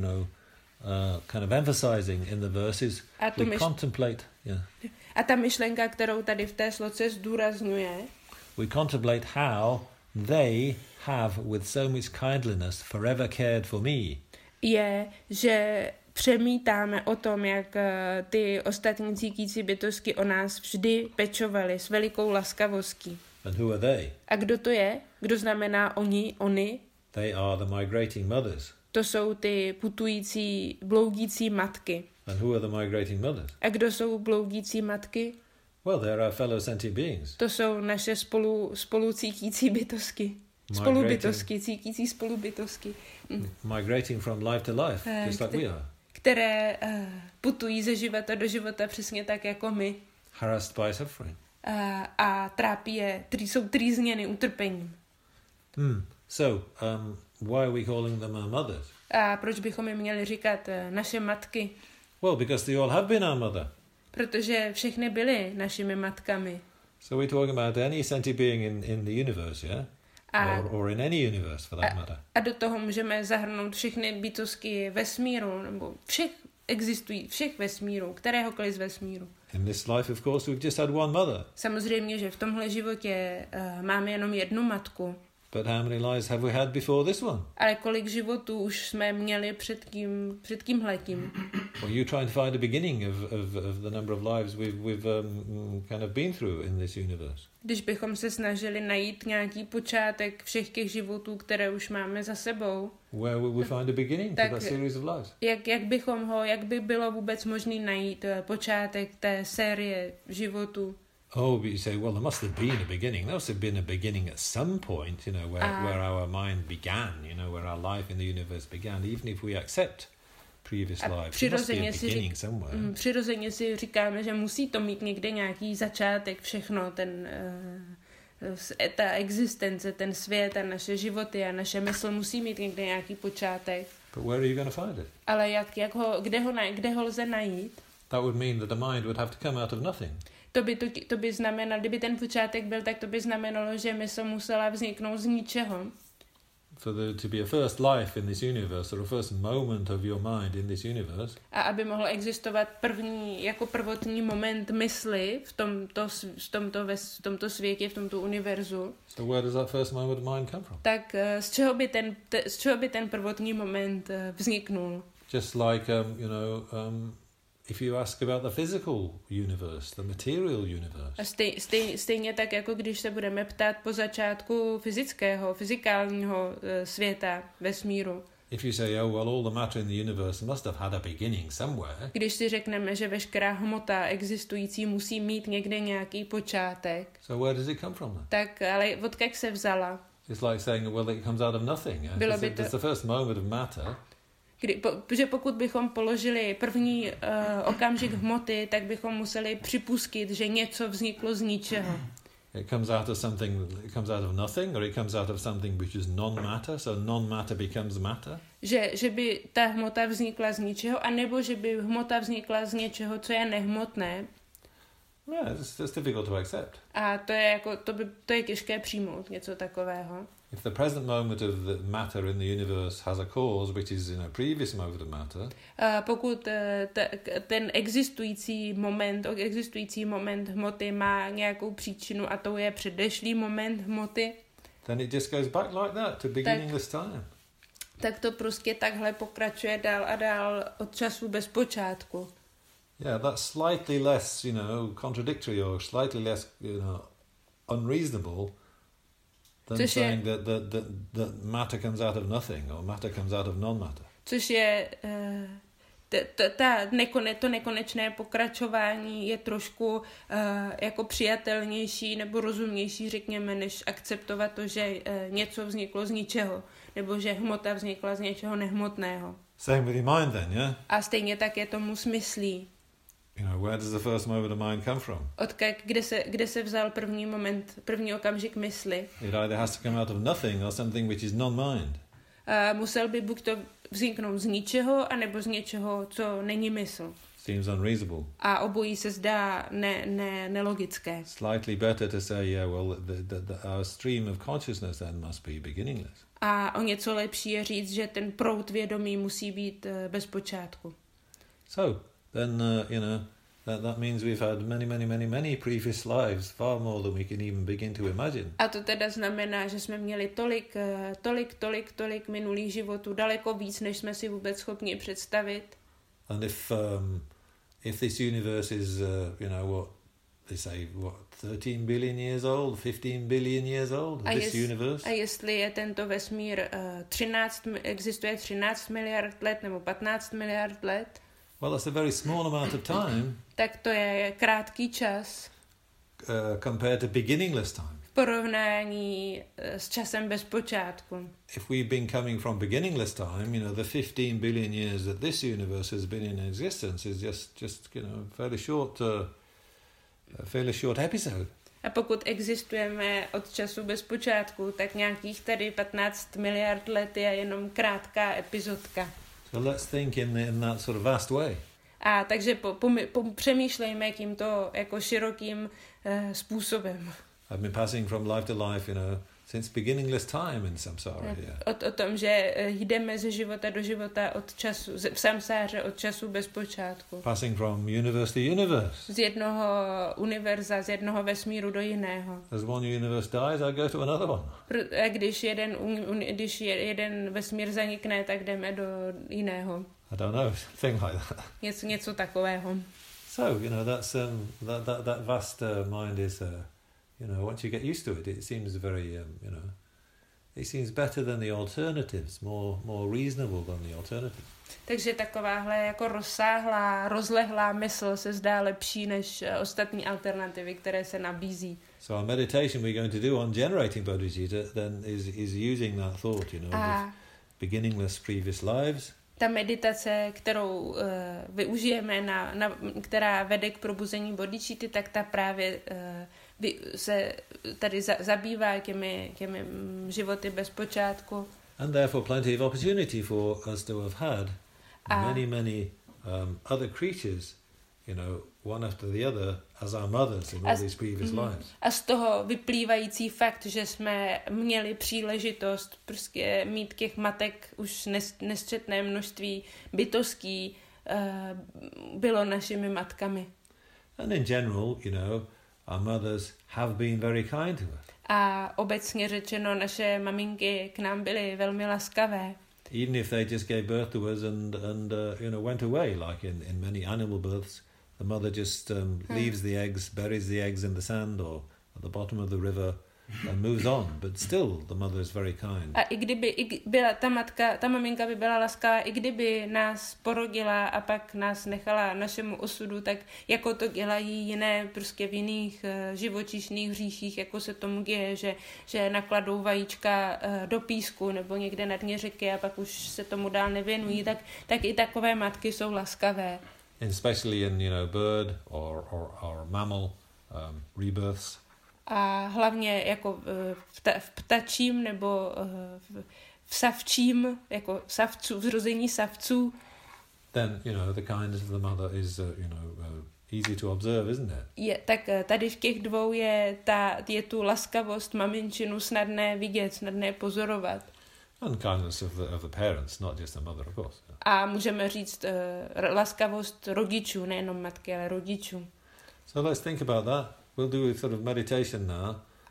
A: kind of emphasizing in the verses, we contemplate. Yeah.
B: A ta myšlenka, kterou tady v té sloce zdůrazňuje,
A: we contemplate how they have with so much kindliness forever cared for me.
B: Je, že přemítáme o tom, jak ty ostatní cítící bytosti o nás vždy pečovali s velikou laskavostí.
A: And who are they?
B: A kdo to je? Kdo znamená oni?
A: They are the migrating mothers.
B: To jsou ty putující, bloudící matky.
A: And who are the migrating mothers?
B: A kdo jsou bloudící matky?
A: Well, they are our fellow sentient beings.
B: To jsou naše spolucítící bytosti. Cítící spolubytosti.
A: Migrating from life to life, just like we are.
B: Které putují ze života do života přesně tak jako my.
A: Harassed by suffering.
B: A trápí je, jsou trýzněny utrpením.
A: So, why are we calling them our mothers?
B: A proč bychom jim měli říkat naše matky?
A: Well, because they all have been our mother.
B: protože všechny byly našimi matkami.
A: So we're talking about any sentient being in the universe, yeah? Or in any universe, for that matter.
B: A do toho můžeme zahrnout všechny bytostky vesmíru, nebo všech vesmíru, kteréhokoliv z vesmíru.
A: In this life, of course, we've just had one mother.
B: Samozřejmě, že v tomhle životě máme jenom jednu matku.
A: But how many lives have we had before this one?
B: Ale kolik životů už jsme měli před tímhletím?
A: Well, you try to find a beginning of the number of lives we've kind of been through in this universe.
B: Když bychom se snažili najít nějaký počátek všech těch životů, které už máme za sebou.
A: Where would we find a beginning to that series of lives?
B: Jak by bylo vůbec možné najít počátek té série životů?
A: Oh, but you say, well, there must have been a beginning. There must have been a beginning at some point, you know, where our mind began, you know, where our life in the universe began. Even if we accept previous lives, there must be a beginning somewhere.
B: Přirozeně si říkáme, že musí to mít někde nějaký začátek, všechno, ta existence, ten svět a naše životy a naše mysl musí mít někde nějaký počátek.
A: But where are you going to find it?
B: Ale kde ho lze najít?
A: That would mean that the mind would have to come out of nothing.
B: To by znamenalo, kdyby ten počátek byl, tak to by znamenalo, že mysl musela vzniknout z ničeho.
A: For there to be a first life in this universe, or a first moment of your mind in this universe.
B: A aby mohl existovat prvotní moment mysli v tomto světě, v tomto univerzu.
A: So where does that first moment of mind come from?
B: Tak z čeho by ten prvotní moment vzniknul?
A: Just like if you ask about the physical universe, the material universe.
B: A stejně tak, jako když se budeme ptát po začátku fyzikálního světa, vesmíru.
A: If you say, oh, well, all the matter in the universe must have had a beginning somewhere.
B: Když si řekneme, že veškerá hmota existující musí mít někde nějaký počátek.
A: So where does it come from then?
B: Tak, ale odkud se vzala?
A: It's like saying, well, it comes out of nothing. It's the first moment of matter.
B: Protože pokud bychom položili první okamžik hmoty, tak bychom museli připustit, že něco vzniklo z ničeho.
A: It comes out of nothing, or it comes out of something which is non-matter, so non-matter becomes matter.
B: Že by ta hmota vznikla z ničeho, anebo že by hmota vznikla z něčeho, co je nehmotné.
A: Yeah, it's difficult to accept.
B: A to je těžké přijmout, něco takového.
A: If the present moment of the matter in the universe has a cause, which is in a previous moment of matter,
B: pokud ten existující moment hmoty má nějakou příčinu a to je předešlý moment hmoty,
A: then it just goes back like that to beginningless time.
B: Tak to prostě takhle pokračuje dál a dál od času bez počátku.
A: Yeah, that's slightly less, contradictory or slightly less, unreasonable than saying that matter comes out of nothing or matter comes out of non-matter.
B: Což je to nekonečné pokračování je trošku jako přijatelnější nebo rozumnější, řekněme, než akceptovat to, že něco vzniklo z ničeho, nebo že hmota vznikla z něčeho nehmotného.
A: Same with your mind then, yeah?
B: A stejně tak je tomu s myslí.
A: Where does the first moment of mind come from?
B: Kde se vzal první okamžik mysli?
A: It either has to come out of nothing or something which is non-mind.
B: Musel by buď to vzniknout z ničeho, anebo z něčeho, co není mysl.
A: Seems unreasonable.
B: A obojí se zdá nelogické.
A: Slightly better to say, yeah, well, our stream of consciousness then must be beginningless.
B: A o něco lepší je říct, že ten proud vědomí musí být bez počátku.
A: So, then, that means we've had many previous lives, far more than we can even begin to imagine.
B: A to teda znamená, že jsme měli tolik minulých životů, daleko víc, než jsme si vůbec schopni představit.
A: And if this universe is, what they say, 13 billion years old, 15 billion years old, this universe?
B: A jestli je tento vesmír existuje 13 miliard let nebo 15 miliard let,
A: well, that's a very small amount of time.
B: Tak to je krátký čas.
A: Compared to beginningless time.
B: V porovnání s časem bez počátku.
A: If we've been coming from beginningless time, the 15 billion years that this universe has been in existence is just fairly short episode.
B: A pokud existujeme od času bez počátku, tak nějakých tady 15 miliard let je jenom krátká epizodka.
A: So let's think in that sort of vast way.
B: A takže přemýšlejme tímto jako širokým způsobem.
A: I've been passing from life to life, since beginningless time in samsara here.
B: O tom, že jdeme ze života do života v samsáře od času bez počátku.
A: Passing from universe to universe.
B: Z jednoho univerza, z jednoho vesmíru do jiného.
A: As one universe dies, I go to another one.
B: A když jeden vesmír zanikne, tak jdeme do jiného.
A: I don't know, thing like that.
B: Něco takového.
A: So, that's that vast mind is, once you get used to it, it seems very, it seems better than the alternatives, more reasonable than the alternatives.
B: Takže takováhle jako rozlehlá mysl se zdá lepší než ostatní alternativy, které se nabízí.
A: So our meditation we're going to do on generating bodhicitta then is using that thought, of beginningless previous lives.
B: Ta meditace, kterou využijeme, která vede k probuzení bodhicitty, tak ta právě se tady zabývá těmi životy bez počátku.
A: And therefore plenty of opportunity for us to have had many other creatures, one after the other, as our mothers in all these previous lives.
B: A z toho vyplývající fakt, že jsme měli příležitost prostě mít těch matek už nesčetné množství bytostí, bylo našimi matkami.
A: And in general, our mothers have been very kind to us.
B: A obecně řečeno, naše maminky k nám byly velmi laskavé.
A: Even if they just gave birth to us and went away, like in many animal births, the mother just leaves the eggs, buries the eggs in the sand or at the bottom of the river and moves on. But still, the mother is very kind.
B: A i kdyby byla ta maminka by byla laskavá, i kdyby nás porodila a pak nás nechala našemu osudu, tak jako to dělají jiné prostě v jiných živočišných říších, jako se tomu děje, že nakladou vajíčka do písku nebo někde na dně řeky a pak už se tomu dál nevěnují, tak i takové matky jsou laskavé.
A: Especially in bird or mammal rebirths.
B: A hlavně jako v ptačím nebo v savčím, jako vzrození savců.
A: Then, the kindness of the mother is, easy to observe, isn't it?
B: Tak tady v těch dvou je tu laskavost maminčinu snadné vidět, snadné pozorovat.
A: And kindness of the parents, not just the mother, of course.
B: A můžeme říct laskavost rodičů, nejenom matky, ale rodičů.
A: So let's think about that. We'll do a sort of meditation now.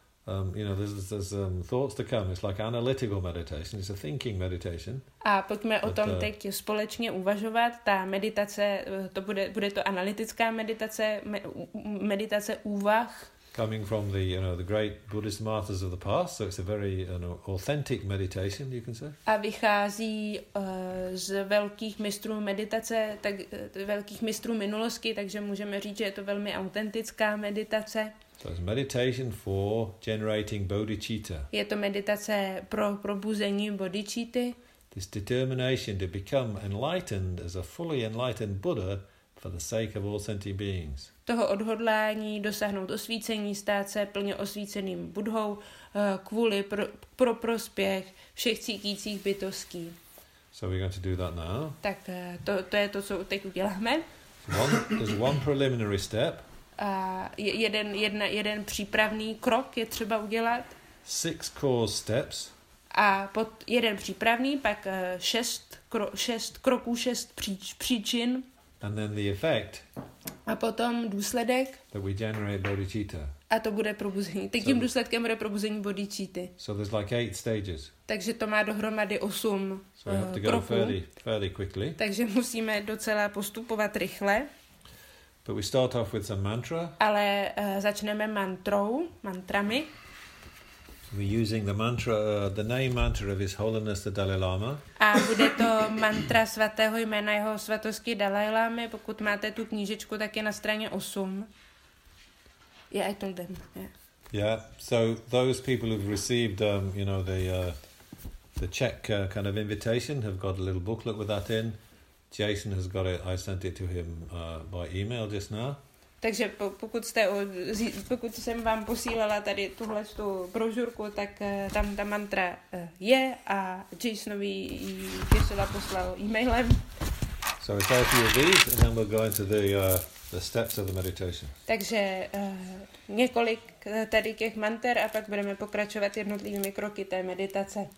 A: There's thoughts to come. It's like analytical meditation. It's a thinking meditation.
B: A pojďme o tom teď společně uvažovat. Ta meditace, bude to analytická meditace, meditace úvah.
A: Coming from the great Buddhist masters of the past, so it's a very authentic meditation, you can say. A
B: vychází z velkých mistrů meditace, velkých mistrů minulosti, takže můžeme říct, že je to velmi autentická meditace.
A: So it's meditation for generating bodhicitta.
B: Je to meditace pro probuzení bodhicitty.
A: This determination to become enlightened as a fully enlightened Buddha for the sake of all sentient beings.
B: Toho odhodlání dosáhnout osvícení, stát se plně osvíceným Budhou kvůli pro prospěch všech cítících bytostí.
A: So we're going to do that now.
B: Tak to je to, co teď uděláme.
A: There's one preliminary step.
B: Jeden přípravný krok je třeba udělat.
A: 6 core steps.
B: A jeden přípravný, pak 6 kroků, 6 příčin.
A: And then the effect.
B: A potom důsledek.
A: That we generate bodhicitta.
B: A to bude probuzení. Tak tím důsledkem bude probuzení bodhicitty.
A: So there's like 8 stages.
B: Takže to má dohromady 8
A: so we have to go fairly quickly.
B: Takže musíme docela postupovat rychle.
A: But we start off with some mantra.
B: Ale začneme mantrami.
A: We're using the mantra, the name mantra of His Holiness the Dalai Lama.
B: A bude to mantra svatého jména jeho svatosti Dalai Lámy. Pokud máte tu knížečku, tak je na straně 8. Yeah, I told them.
A: Yeah. So those people who've received, the Czech kind of invitation have got a little booklet with that in. Jason has got it. I sent it to him by email just now.
B: Takže pokud jsem vám posílala tady tu brožurku, tak tam ta mantra je a Jasonovi ji poslal e-mailem.
A: So we say a few of these, and then we'll go into the steps of the meditation.
B: Takže několik tady těch manter a pak budeme pokračovat jednotlivými kroky té meditace.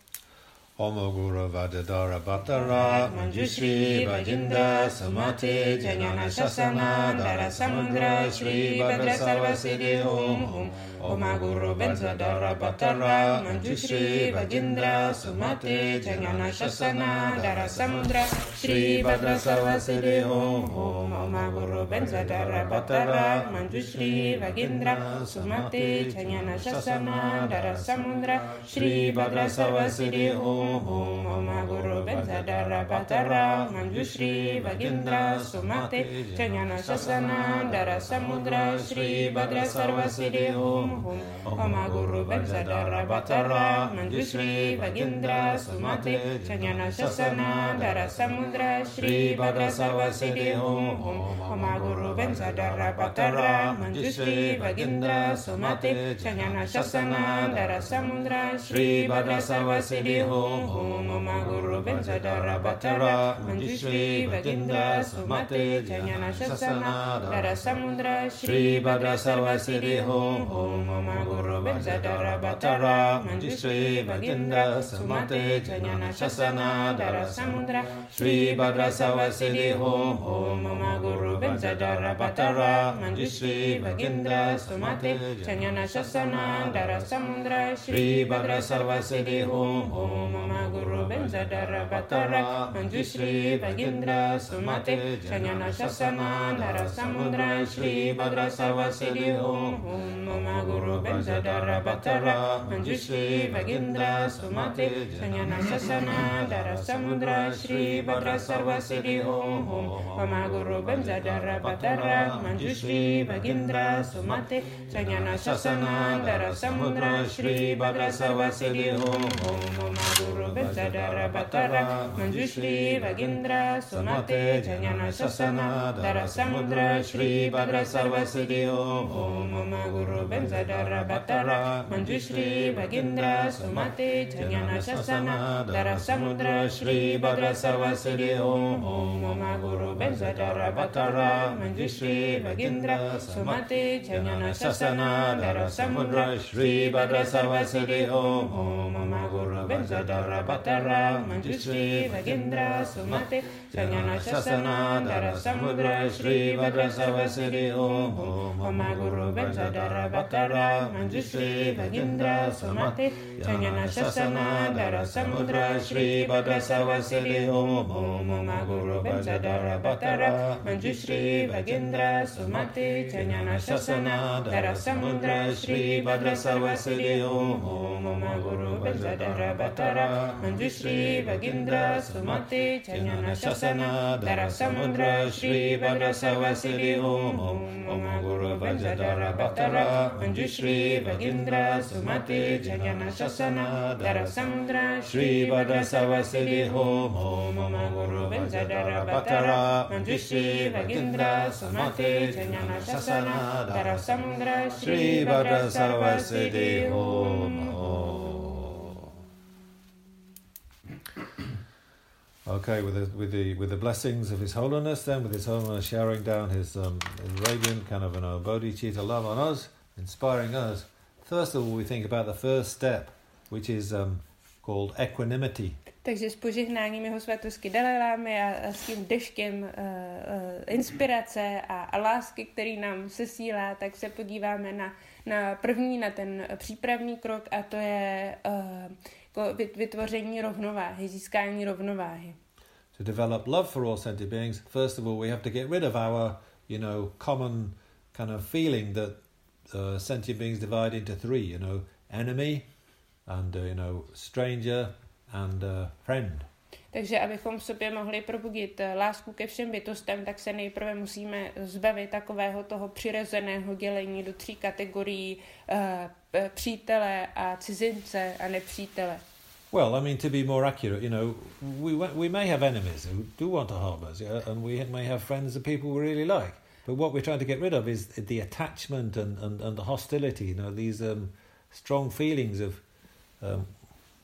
A: Om Guru Vajradhara Bhattara Manjushri Vajindra Samati Jnana Shasana Dara Samudra Shri Bhadra Sarvasiddhi Om Om Guru Vajradhara Bhattara Manjushri Vajindra Samati Jnana Shasana Dara Samudra Shri Bhadra Sarvasiddhi Om Om Guru Vajradhara Bhattara Manjushri Vajindra Samati Jnana Shasana Dara Samudra Shri Bhadra Sarvasiddhi Om Om Guru Vajradhara Bhattara Manjushri Vajindra Sumati Jnana Shasana Dara Samudra Shri Bhadra Sarvasiddhi Om Om Guru Vajradhara Bhattara Manjushri Vajindra Sumati Jnana Shasana Dara Samudra Shri Bhadra Sarvasiddhi Om Om Guru Vajradhara Bhattara Manjushri Vajindra Sumati Jnana Shasana Dara Samudra Shri Bhadra Sarvasiddhi Om Om Guru Vajradhara Bhattara Manjushri Vajindra Sumati Jnana Shasana Dara Samudra Shri Bhadra Sarvasiddhi Om Om Guru Vajradhara Bhattara Manjushri Vajindra Sumati Jnana Shasana Dara Samudra Shri Bhadra Sarvasiddhi Om Om Guru Vajradhara Bhattara Manjushri Vajindra Sumati Jnana Shasana Dara Samudra Shri Bhadra Sarvasiddhi Om Om Guru Vajradhara Bhattara Manjushri Vajindra Sumati Jnana Shasana Dara Samudra Shri Bhadra Sarvasiddhi Om Om Guru Vajradhara Bhattara Manjushri Vajindra Sumati Jnana Shasana Dara Samudra Shri Bhadra Sarvasiddhi Om Om Guru Vajradhara Bhattara Manjushri Vajindra Sumati Jnana Shasana Dara Samudra Shri Bhadra Sarvasiddhi Om Om Guru Vajradhara Bhattara Manjushri Vajindra Sumati Jnana Shasana Dara Samudra Shri Bhadra Sarvasiddhi Om Om Guru Vajradhara Bhattara Manjushri Vajindra Sumati Jnana Shasana Dara Samudra Shri Bhadra Sarvasiddhi Om Om Guru Vajradhara Bhattara Manjushri Vajindra Sumati Jnana Shasana Dara Samudra Shri Bhadra Sarvasiddhi Om Om Guru Vajradhara Bhattara Manjushri Vajindra Sumati Jnana Shasana Dara Samudra Shri Bhadra Sarvasiddhi Om Om Guru Vajradhara Bhattara Manjushri Vajindra Sumati Jnana Shasana Dara Samudra Shri Bhadra Sarvasiddhi Om Om Guru Vajradhara Bhattara Manjushri Vajindra Sumati Jnana Shasana Dara Samudra Shri Bhadra Sarvasiddhi Om Om Guru Vajradhara Bhattara Manjushri Vajindra Sumati Jnana Shasana Dara Samudra Shri Bhadra Sarvasiddhi Om Om Guru Vajradhara Bhattara Manjushri Vajindra Sumati Jnana Shasana Dara Samudra Shri Bhadra Sarvasiddhi Om Om Guru Vajradhara Bhattara Manjushri Vajindra Sumati Jnana Shasana Dara Samudra Shri Bhadra Sarvasiddhi Om. Okay, with the blessings of His Holiness, then with His Holiness showering down his radiant kind of bodhicitta love on us, inspiring us. First of all, we think about the first step, which is called equanimity.
B: Takže s požehnáním jeho svatosti Dalajlámy a s tím deškem inspirace a lásky, který nám sesílá, tak se podíváme na ten přípravný krok, a to je vytvoření rovnováhy, získání rovnováhy.
A: To develop love for all sentient beings, first of all, we have to get rid of our, common kind of feeling that sentient beings divide into three, enemy and, stranger and friend.
B: Takže abychom v sobě mohli probudit lásku ke všem bytostem, tak se nejprve musíme zbavit takového toho přirozeného dělení do tří kategorií přítele a cizince a nepřítele.
A: Well, to be more accurate, we may have enemies who do want to harm us, and we may have friends and people we really like. But what we're trying to get rid of is the attachment and the hostility, these strong feelings of...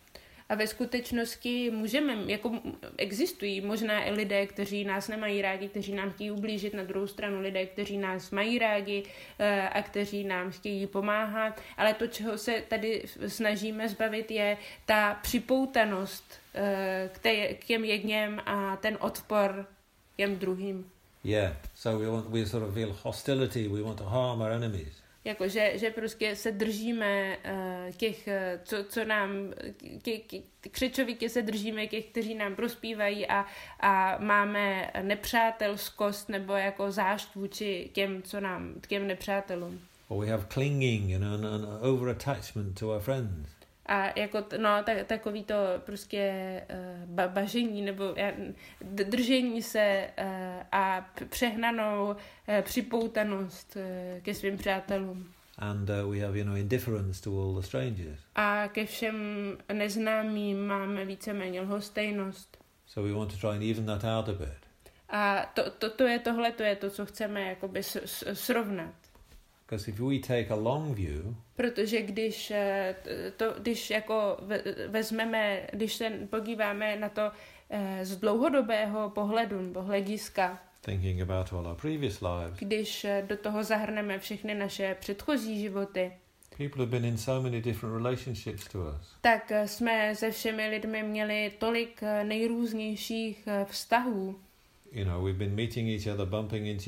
B: A ve skutečnosti existují možná i lidé, kteří nás nemají rádi, kteří nám chtějí ublížit, na druhou stranu lidé, kteří nás mají rádi a kteří nám chtějí pomáhat, ale to, čeho se tady snažíme zbavit, je ta připoutanost k těm jedněm a ten odpor těm druhým.
A: Yeah, so we sort of feel hostility, we want to harm our enemies.
B: Že prostě se držíme těch, co nám, křečovitě se držíme těch, kteří nám prospívají a máme nepřátelskost nebo jako zášť vůči těm nepřátelům.
A: Or we have clinging and over-attachment to our friends.
B: A jako, takový to prostě bažení nebo držení se a přehnanou připoutanost ke svým přátelům.
A: And we have, indifference to all the strangers.
B: A ke všem neznámým máme víceméně lhostejnost.
A: So we want to try and even that out a bit.
B: A to je to, co chceme jakoby srovnat.
A: Because if we take a long view,
B: protože když jako vezmeme, když se podíváme na to z dlouhodobého pohledu nebo hlediska,
A: thinking about all our previous lives,
B: když do toho zahrneme všechny naše předchozí životy,
A: people have been in so many different relationships to us.
B: Tak jsme se všemi lidmi měli tolik nejrůznějších vztahů.
A: We've been meeting each other, bumping into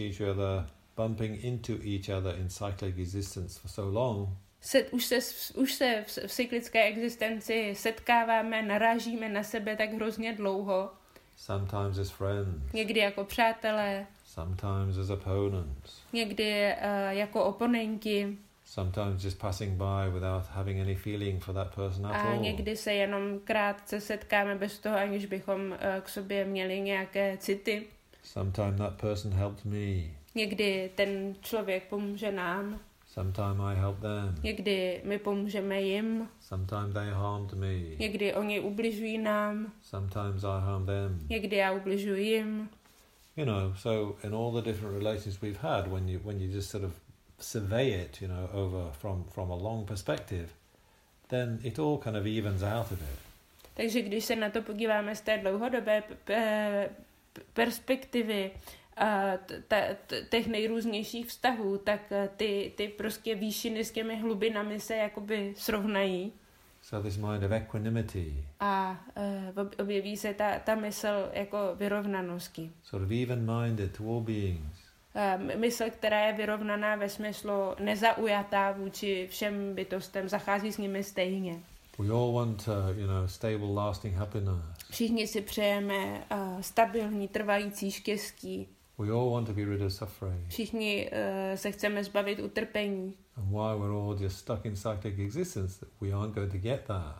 A: each other in cyclic existence for so long.
B: Už se v cyklické existenci setkáváme, narážíme na sebe tak hrozně dlouho.
A: Sometimes as friends.
B: Někdy jako přátelé.
A: Sometimes as opponents.
B: Někdy jako oponenti.
A: Sometimes just passing by without having any feeling for that person at all.
B: A někdy se jenom krátce setkáme bez toho, aniž bychom k sobě měli nějaké city.
A: Sometimes that person helped me.
B: Někdy ten člověk pomůže nám.
A: Sometimes I help them.
B: Někdy my pomůžeme jim.
A: Sometimes they harmed me.
B: Někdy oni ubližují nám.
A: Sometimes I harm them.
B: Někdy já ubližuji jim.
A: So in all the different relations we've had, when you just sort of survey it, over from a long perspective, then it all kind of evens out of it.
B: Takže když se na to podíváme z té dlouhodobé perspektivy, těch nejrůznějších vztahů, tak ty prostě výšiny s těmi hlubinami se jakoby srovnají.
A: So this mind of equanimity.
B: A objeví se ta mysl jako vyrovnanosti.
A: Sort of even-minded to all beings.
B: Mysl, která je vyrovnaná ve smyslu nezaujatá vůči všem bytostem, zachází s nimi stejně.
A: We all want, stable, lasting happiness.
B: Všichni si přejeme stabilní, trvající štěstí.
A: We all want to be rid of suffering.
B: Všichni se chceme zbavit utrpení.
A: And why we're all just stuck in cyclic existence, we aren't going to get that.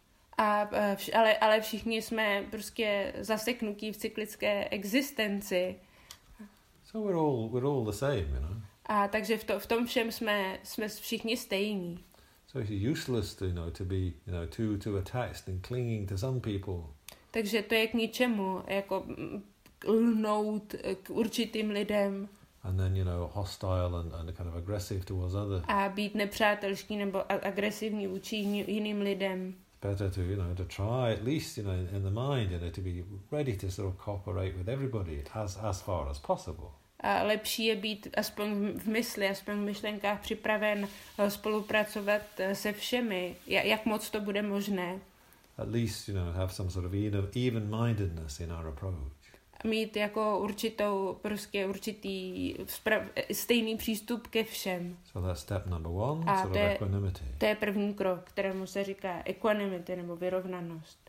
B: Ale všichni jsme prostě zaseknutí v cyklické existenci.
A: So we're all the same,
B: A takže v tom všem jsme všichni stejní.
A: So it's useless to be, too attached and clinging to some people.
B: Takže to je k ničemu, jako lhnout k určitým lidem.
A: And then, hostile and kind of aggressive towards others.
B: A být nepřátelský nebo agresivní vůči jiným lidem.
A: Better to try at least, in the mind, to be ready to sort of cooperate with everybody as far as possible.
B: A lepší je být aspoň v mysli, aspoň v myšlenkách připraven spolupracovat se všemi, jak moc to bude možné.
A: At least, have some sort of even-mindedness in our approach.
B: Mít jako určitý stejný přístup ke všem.
A: So that's step number one,
B: a
A: sort of equanimity.
B: To je první krok, kterému se říká equanimity nebo vyrovnanost.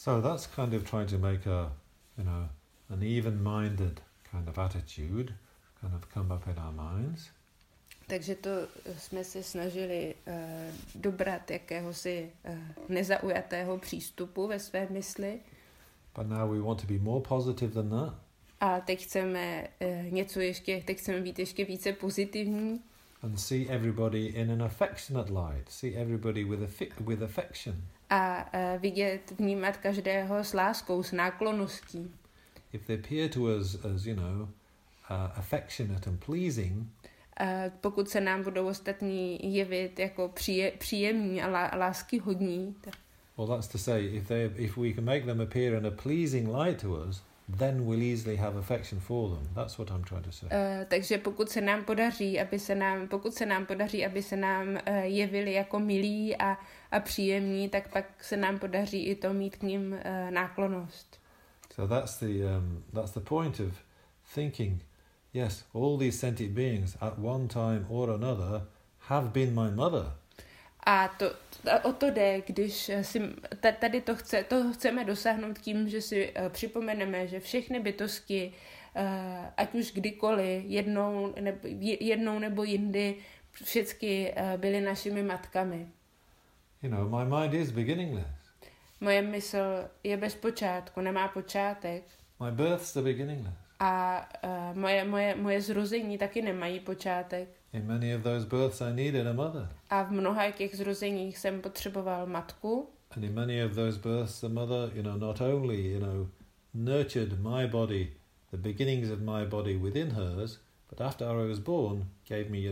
A: So that's kind of trying to make an even-minded kind of attitude kind of come up in our minds.
B: Takže to jsme se snažili dobrat jakéhosi nezaujatého přístupu ve své mysli.
A: But now we want to be more positive than that.
B: A teď chceme teď chceme být ještě více pozitivní.
A: And see everybody in an affectionate light. See everybody with affection.
B: A vnímat každého s láskou, s náklonností.
A: If they appear to us as, affectionate and pleasing,
B: pokud se nám budou ostatní jevit jako příjemní a láskyhodní.
A: Well, that's to say, if we can make them appear in a pleasing light to us, then we'll easily have affection for them. That's what I'm trying to say.
B: Takže pokud se nám podaří, aby se nám jevili jako milí a příjemní, tak pak se nám podaří i to mít k nim náklonnost.
A: So that's the point of thinking. Yes, all these sentient beings at one time or another have been my mother.
B: A o to jde, když si tady to chceme dosáhnout tím, že si připomeneme, že všechny bytosti, ať už kdykoliv, jednou nebo jindy, všechny byly našimi matkami.
A: My mind is beginningless.
B: Moje mysl je bez počátku, nemá počátek.
A: My birth's the beginningless.
B: A moje zrození taky nemají počátek.
A: In many of those births I needed a mother.
B: A v mnoha těch zrozeních jsem potřeboval matku.
A: And in many of those births the mother, not only, nurtured my body, the beginnings of my body within hers, but after I was born, gave me,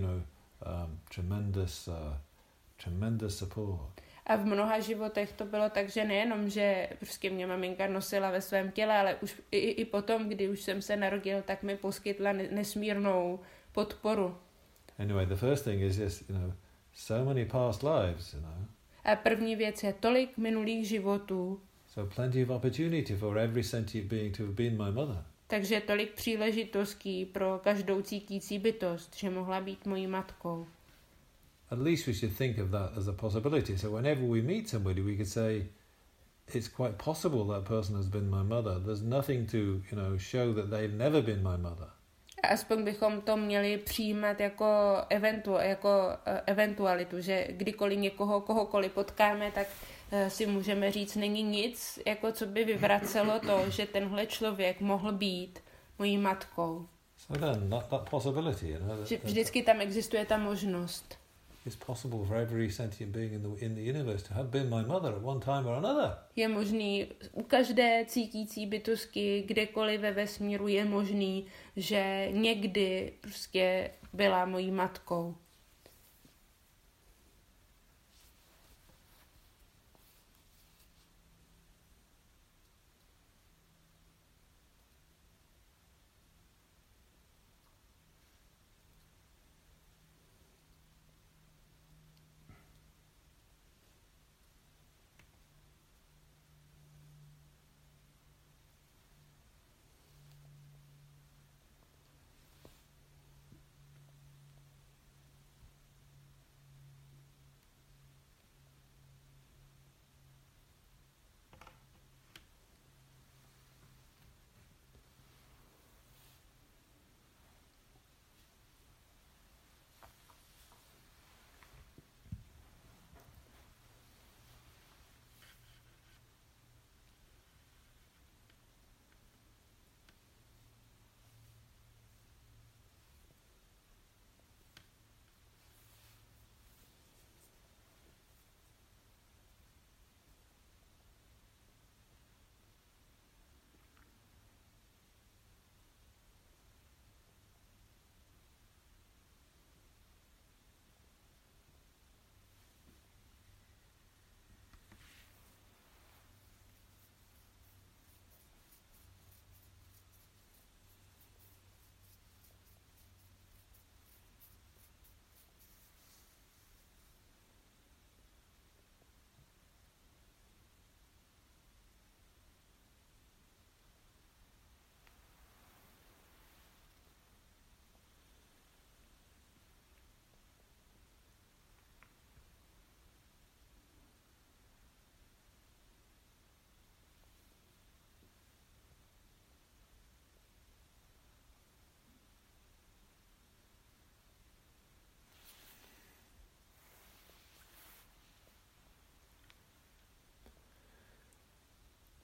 A: tremendous support.
B: A v mnoha životech to bylo tak, že nejenom, že prostě mě maminka nosila ve svém těle, ale už i potom, kdy už jsem se narodil, tak mi poskytla nesmírnou podporu.
A: Anyway, the first thing is just, so many past lives,
B: A první věc je tolik minulých životů.
A: So plenty of opportunity for every sentient being to have been my mother.
B: Takže tolik příležitostí pro každou cítící bytost, že mohla být mojí matkou.
A: At least we should think of that as a possibility. So whenever we meet somebody, we could say, it's quite possible that person has been my mother. There's nothing to, show that they've never been my mother.
B: Aspoň bychom to měli přijímat jako eventualitu, že kdykoliv kohokoliv potkáme, tak si můžeme říct, není nic, jako co by vyvracelo to, že tenhle člověk mohl být mojí matkou.
A: So then, that possibility,
B: že vždycky tam existuje ta možnost.
A: It's possible for every sentient being in the universe to have been my mother at one time or another.
B: Je možný u každé cítící bytosti, kdekoliv ve vesmíru je možný, že někdy prostě byla mojí matkou.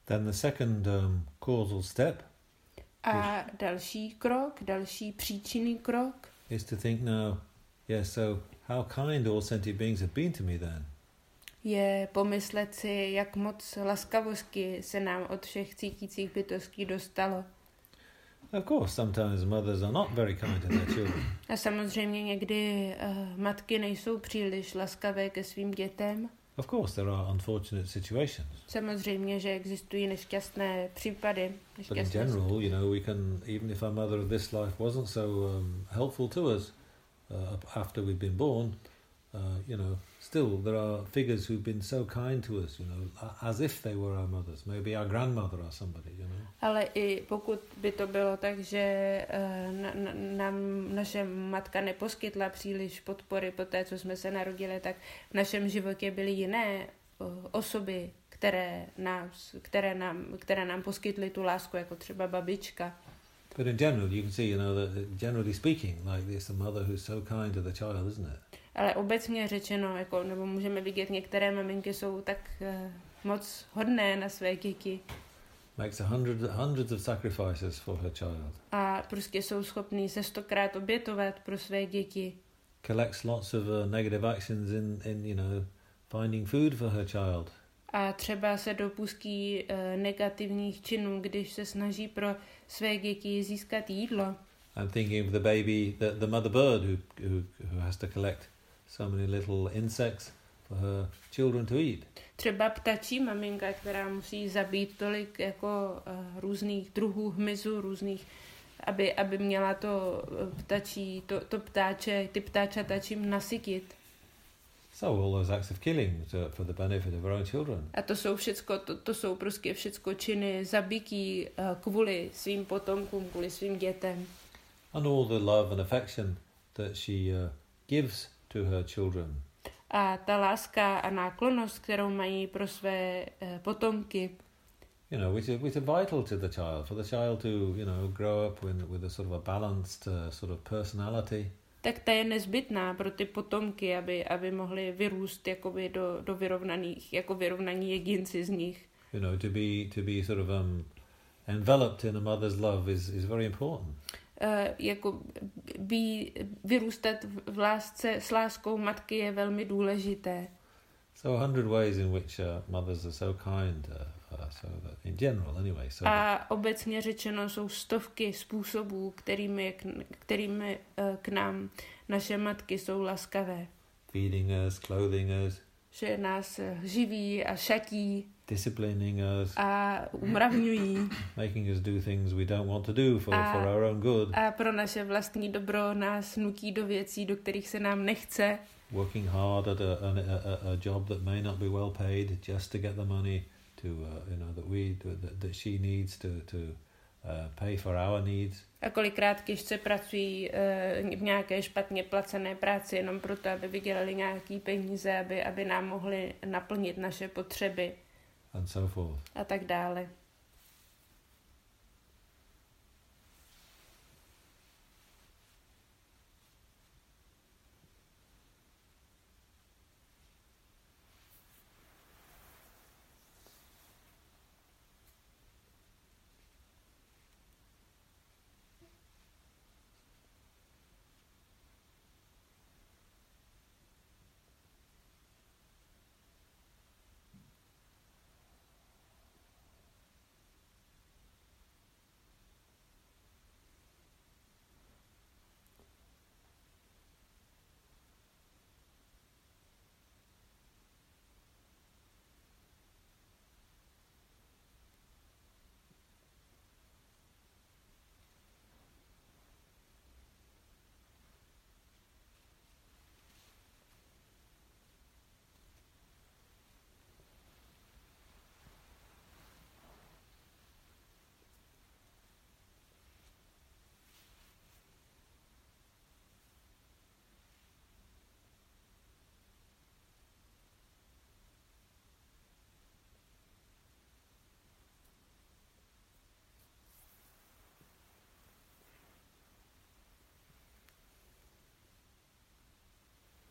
A: Then the second causal step
B: A další krok, další příčinný krok
A: is to think now, yes, so how kind all sentient beings have been to me then?
B: je pomyslet si, jak moc laskavosti se nám od všech cítících bytostí dostalo.
A: Of course, sometimes mothers are not very kind to their children.
B: A samozřejmě někdy matky nejsou příliš laskavé ke svým dětem.
A: Of course, there are unfortunate situations.
B: Samozřejmě, že existují nešťastné případy.
A: But in general, you know, we can, even if our mother of this life wasn't so helpful to us after we've been born, you know, still there are figures who've been so kind to us, you know, as if they were our mothers, maybe our grandmother or somebody, you know.
B: Ale i pokud by to bylo tak, že nám naše matka neposkytla příliš podpory po té, co jsme se narodili, tak v našem životě byly jiné osoby, které nám poskytly tu lásku, jako třeba babička.
A: But in general, you can see, you know, that generally speaking, like it's a mother who's so kind to the child, isn't it?
B: Ale obecně řečeno, jako, nebo můžeme vidět, některé maminky jsou tak moc hodné na své děti.
A: Makes hundreds of sacrifices for her child.
B: A prostě jsou schopní se 100krát obětovat pro své děti.
A: Collects lots of negative actions in you know, finding food for her child.
B: A třeba se dopustí negativních činů, když se snaží pro své děti získat jídlo.
A: I'm thinking of the baby, the mother bird who has to collect so many little insects for her children to eat.
B: Třeba ptačí maminka, která musí zabít tolik jako různých druhů hmyzu, různých, aby měla to ptačí, ty ptáčata čím nasytit.
A: So all those acts of killing for the benefit of our own children.
B: A to jsou prostě všecko činy zabití kvůli svým potomkům, kvůli svým dětem.
A: And all the love and affection that she gives to her children.
B: A ta láska a náklonnost, kterou mají pro své potomky,
A: you know, which is vital to the child, for the child to, you know, grow up with a sort of a balanced sort of personality.
B: Tak ta je nezbytná pro ty potomky, aby mohli vyrůst jakoby do vyrovnaných, jako vyrovnaní jedinci z nich.
A: You know, to be sort of enveloped in a mother's love is very important.
B: Jako vyrůstat v lásce s láskou matky je velmi důležité.
A: So 100 ways in which mothers are so kind, so that in general anyway. So
B: a obecně řečeno jsou stovky způsobů, kterými k nám naše matky jsou laskavé.
A: Feeding us, clothing us,
B: že nás živí a šatí,
A: disciplining us,
B: a umravňují,
A: making us do things we don't want to do for our own good.
B: A pro naše vlastní dobro nás nutí do věcí, do kterých se nám nechce.
A: Working hard at a job that may not be well paid just to get the money to you know, that she needs to pay for our needs.
B: A kolikrát těžce pracují v nějaké špatně placené práci jenom proto, aby vydělali nějaký peníze, aby nám mohli naplnit naše potřeby.
A: And so forth.
B: A tak dále.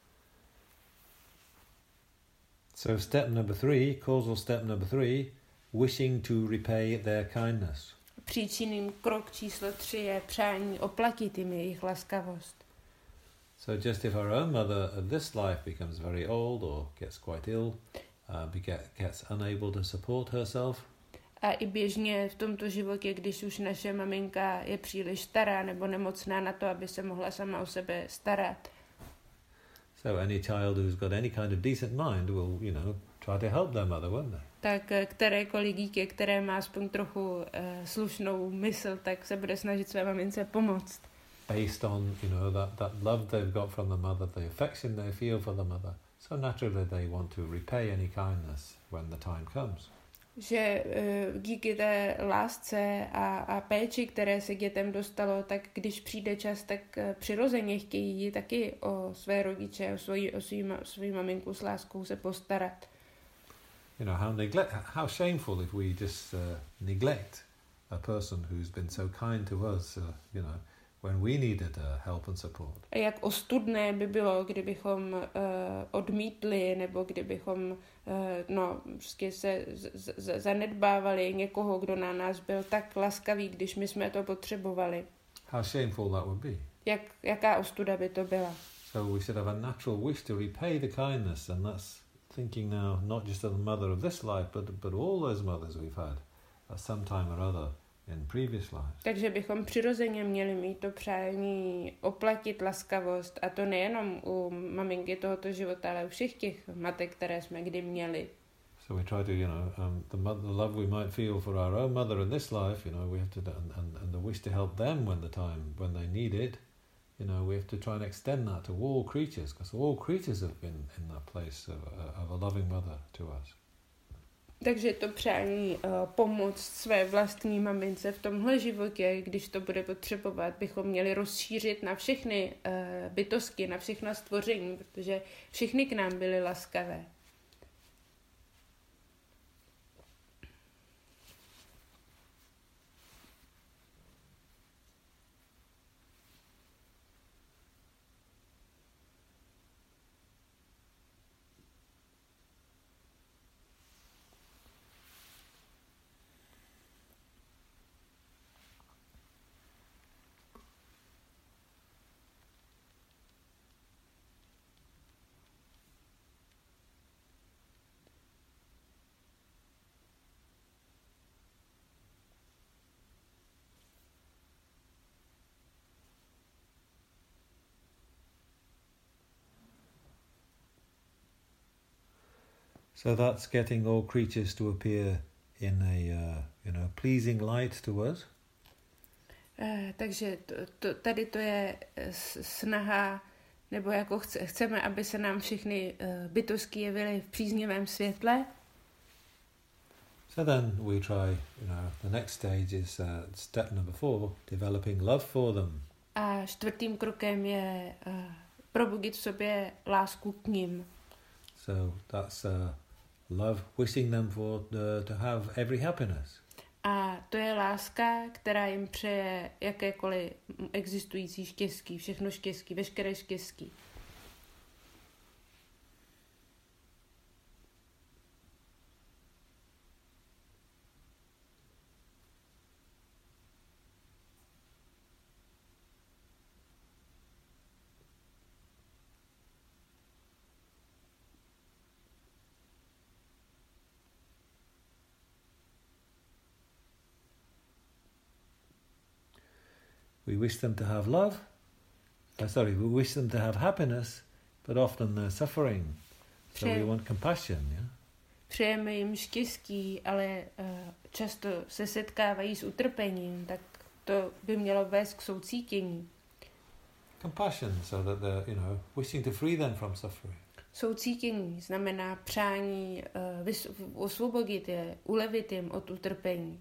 A: So step number 3, causal step number 3, wishing to repay their kindness.
B: Příčinným krok číslo 3 je přání oplatit jim jejich laskavost.
A: So just if our own mother of this life becomes very old or gets quite ill, gets unable to support herself,
B: a i běžně v tomto životě, když už naše maminka je příliš stará nebo nemocná na to, aby se mohla sama o sebe starat.
A: So any child who's got any kind of decent mind will, try to help their mother, won't they?
B: Tak kterékoliv dítě, které má aspoň trochu slušnou mysl, tak se bude snažit své mamince pomoct.
A: Based on, that love they've got from the mother, the affection they feel for the mother. So naturally they want to repay any kindness when the time comes.
B: Že díky té lásce a péči, které se dětem dostalo, tak když přijde čas, tak přirozeně chtějí taky o své rodiče, o svou maminku s láskou se postarat.
A: How shameful if we just neglect a person who's been so kind to us, when we needed help and support.
B: A jak ostudné by bylo, kdybychom odmítli, nebo kdybychom prostě se zanedbávali někoho, kdo na nás byl tak laskavý, když my jsme to potřebovali.
A: How shameful that would be.
B: Jaká ostuda by to byla.
A: So we should have a natural wish to repay the kindness, and that's thinking now not just of the mother of this life, but all those mothers we've had at some time or other in previous lives.
B: Takže bychom přirozeně měli mít to přání oplatit laskavost, a to nejenom u maminky tohoto života, ale u všech těch matek, které jsme kdy měli.
A: So we try to, the love we might feel for our own mother in this life, we have to, and the wish to help them when they need it, we have to try and extend that to all creatures, because all creatures have been in that place of a loving mother to us.
B: Takže to přání pomoct své vlastní mamince v tomhle životě, když to bude potřebovat, bychom měli rozšířit na všechny bytosti, na všechna stvoření, protože všichni k nám byly laskavé.
A: So that's getting all creatures to appear in a pleasing light to us.
B: Takže tady to je snaha, nebo jako chceme, aby se nám všechny bytosti jevily v příznivém světle.
A: So then we try, the next stage is step number 4, developing love for them.
B: A čtvrtým krokem je probudit v sobě lásku k nim.
A: So that's love, wishing them to have every happiness.
B: A to je láska, která jim přeje jakékoliv existující štěstí, všechno štěstí, veškeré štěstí.
A: We wish them to have love. We wish them to have happiness, but often they're suffering. So we want compassion, yeah?
B: Přejeme jim štěstí, ale často se setkávají s utrpením, tak to by mělo vést k soucítění.
A: Compassion, so that they're, wishing to free them from suffering.
B: Soucítění znamená přání osvobodit je, ulevit jim od utrpení.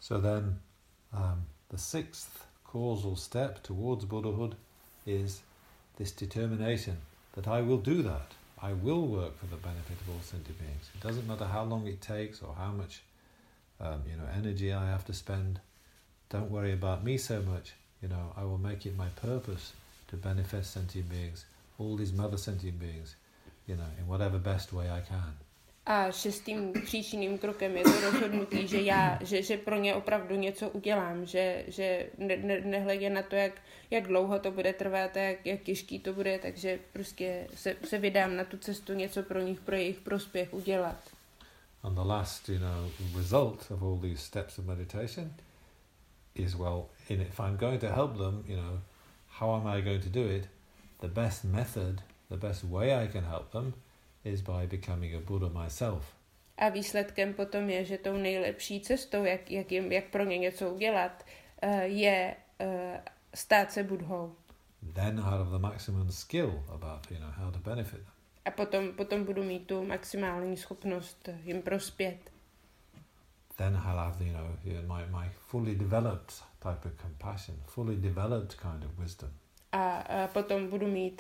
A: So then the sixth causal step towards Buddhahood is this determination that I will do that. I will work for the benefit of all sentient beings. It doesn't matter how long it takes or how much energy I have to spend. Don't worry about me so much. I will make it my purpose to benefit sentient beings, all these mother sentient beings, in whatever best way I can.
B: A šestým příčinným krokem je to rozhodnutí, že pro ně opravdu něco udělám, že nehledě na to, jak dlouho to bude trvat a jak těžký to bude, takže prostě se vydám na tu cestu něco pro nich, pro jejich prospěch udělat.
A: And the last, result of all these steps of meditation is, if I'm going to help them, how am I going to do it? The best method, the best way I can help them is by becoming a Buddha myself.
B: A výsledkem potom je, že tou nejlepší cestou, jak pro ně něco udělat, je stát se Budhou.
A: Then I'll have the maximum skill about, how to benefit them.
B: A potom budu mít tu maximální schopnost jim prospět.
A: Then I'll have, my fully developed type of compassion, fully developed kind of wisdom.
B: A potom budu mít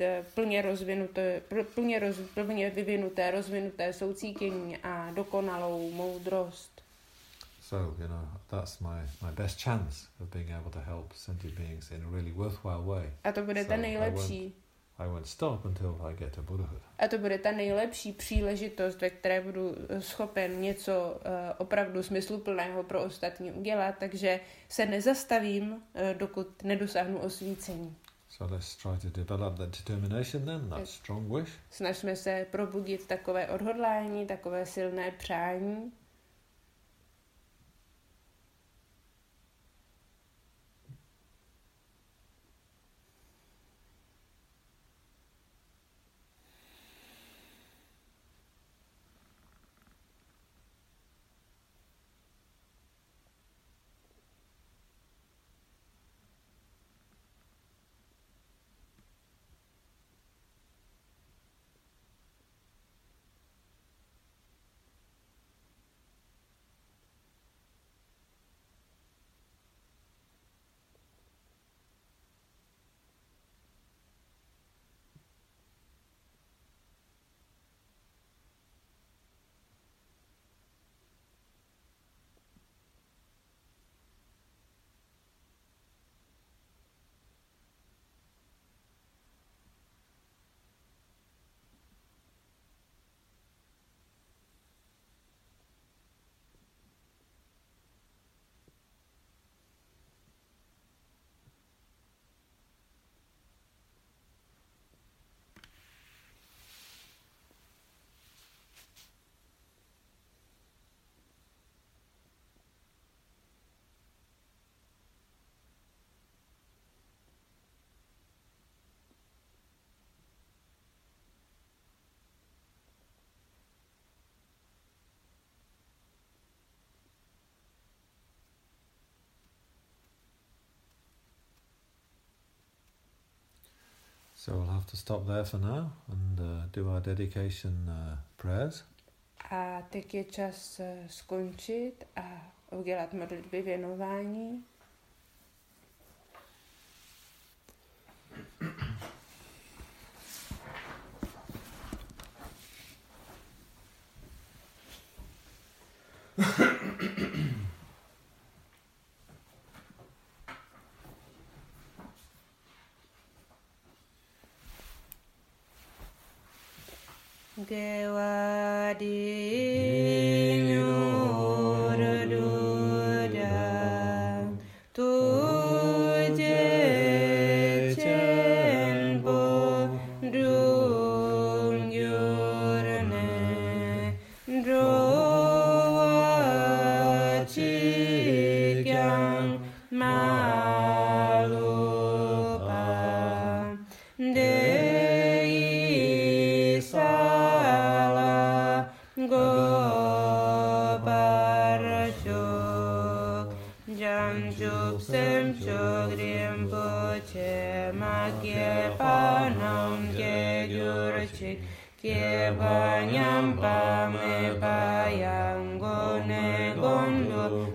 B: plně vyvinuté, rozvinuté soucítění a dokonalou moudrost.
A: So, that's my best chance of being able to help sentient beings in a really worthwhile way.
B: A to bude ta nejlepší.
A: I won't stop until I get to Buddhahood.
B: A to bude ta nejlepší příležitost, ve které budu schopen něco opravdu smysluplného pro ostatní udělat, takže se nezastavím, dokud nedosáhnu osvícení.
A: So let's try to develop that determination then, that strong wish.
B: Snažme se probudit takové odhodlání, takové silné přání.
A: So we'll have to stop there for now and do our dedication prayers.
B: A teď je čas skončit a udělat modlitby věnování.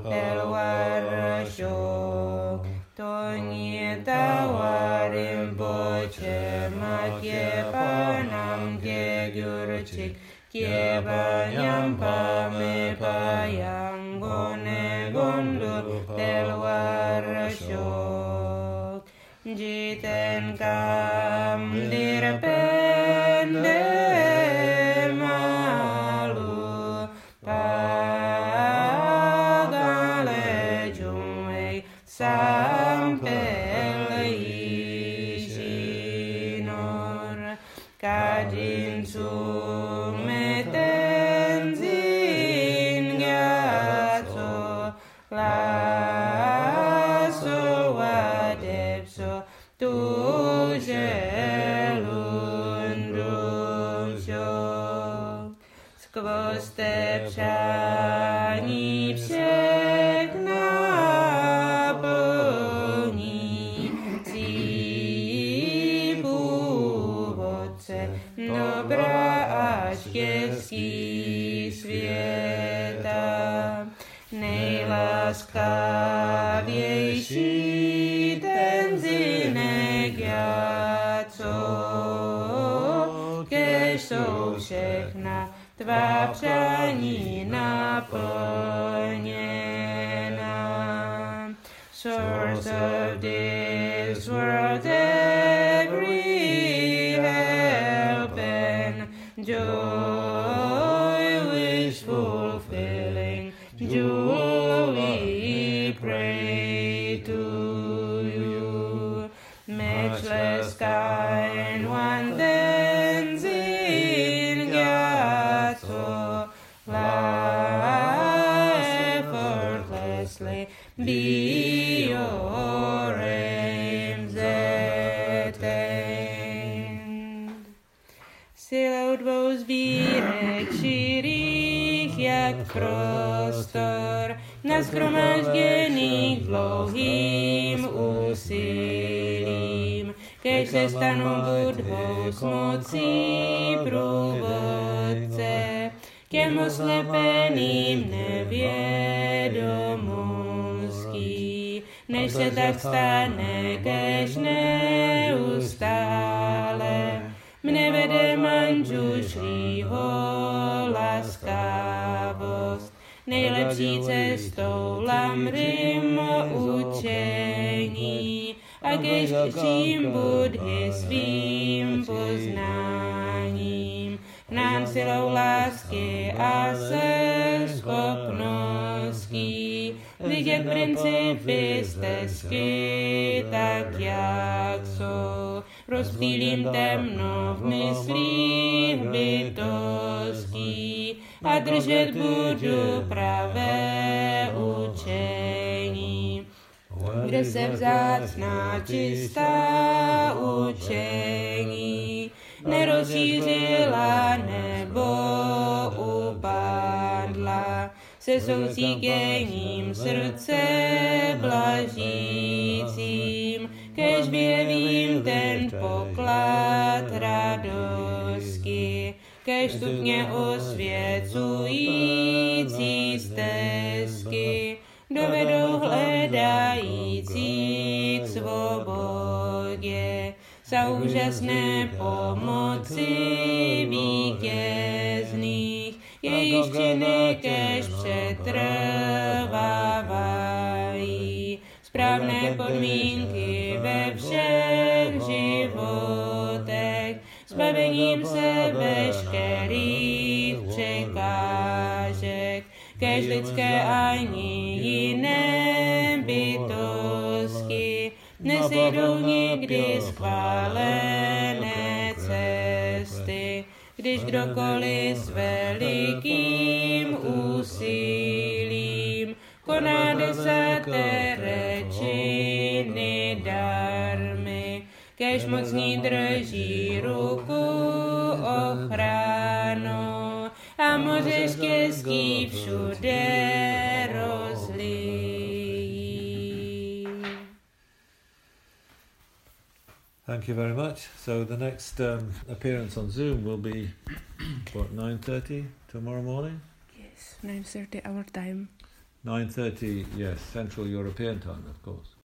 B: Delwarashok, Tonyetawarim Boche, Matye Panam Gegurchik, Kiebanyam Pame Payam Gone Gondu, Delwarashok, Jiten Kam Dirapende Malu, Pagale Jumwe, Sampele Ishinor, Kajin Sumetenzin Gatso, Lasso Adepso, Tujelundrusho, Skvostepshani Pshekna Poni, Cipuvodce, Dobra Aškevský světa, nejlaskavější ten zinek jaco, kež jsou všechna tvá přání naplněna. Source of this world, every help and joy wish fulfilling, Jewel, we pray to you. Matchless kind one then in Gatso, effortlessly be your aims attained. Silou dvou sbírek širých jak prostor, nashromážděných dlouhým úsilím, kež se stanu Budhou s mocí průvodce, těm oslepeným nevědomostí, než se tak stane, kež neustále mne vede manžušlýho laskavost, nejlepší cestou lamrim učení, a kež čím Budhy svým poznáním, nám silou lásky a se schopností vidět principy stezky tak, jak jsou, rozptýlím temno v myslích bytostí a držet budu pravé učení, kde se vzácná čistá učení nerozšířila nebo upadla, se soucítěním srdce blažícím, kež vyjevím ten poklad radosti, kež stupně osvěcující stezky dovedou hledající k svobodě, za úžasné pomoci vítězných, jejich činy kež přetrvávají, správné podmínky ve všech životech, zbavením se veškerých překážek, kež lidské ani jiné bytosti nesejdou nikdy schválené cesty, když kdokoliv s velikým úsilím koná desatere činy darmy, kež mocní drží ruku ochranou a moře štěstí všude rozlíjí.
A: Thank you very much. So the next appearance on Zoom will be, what, 9:30 tomorrow morning?
B: Yes, 9:30 our time.
A: 9:30, yes, Central European time, of course.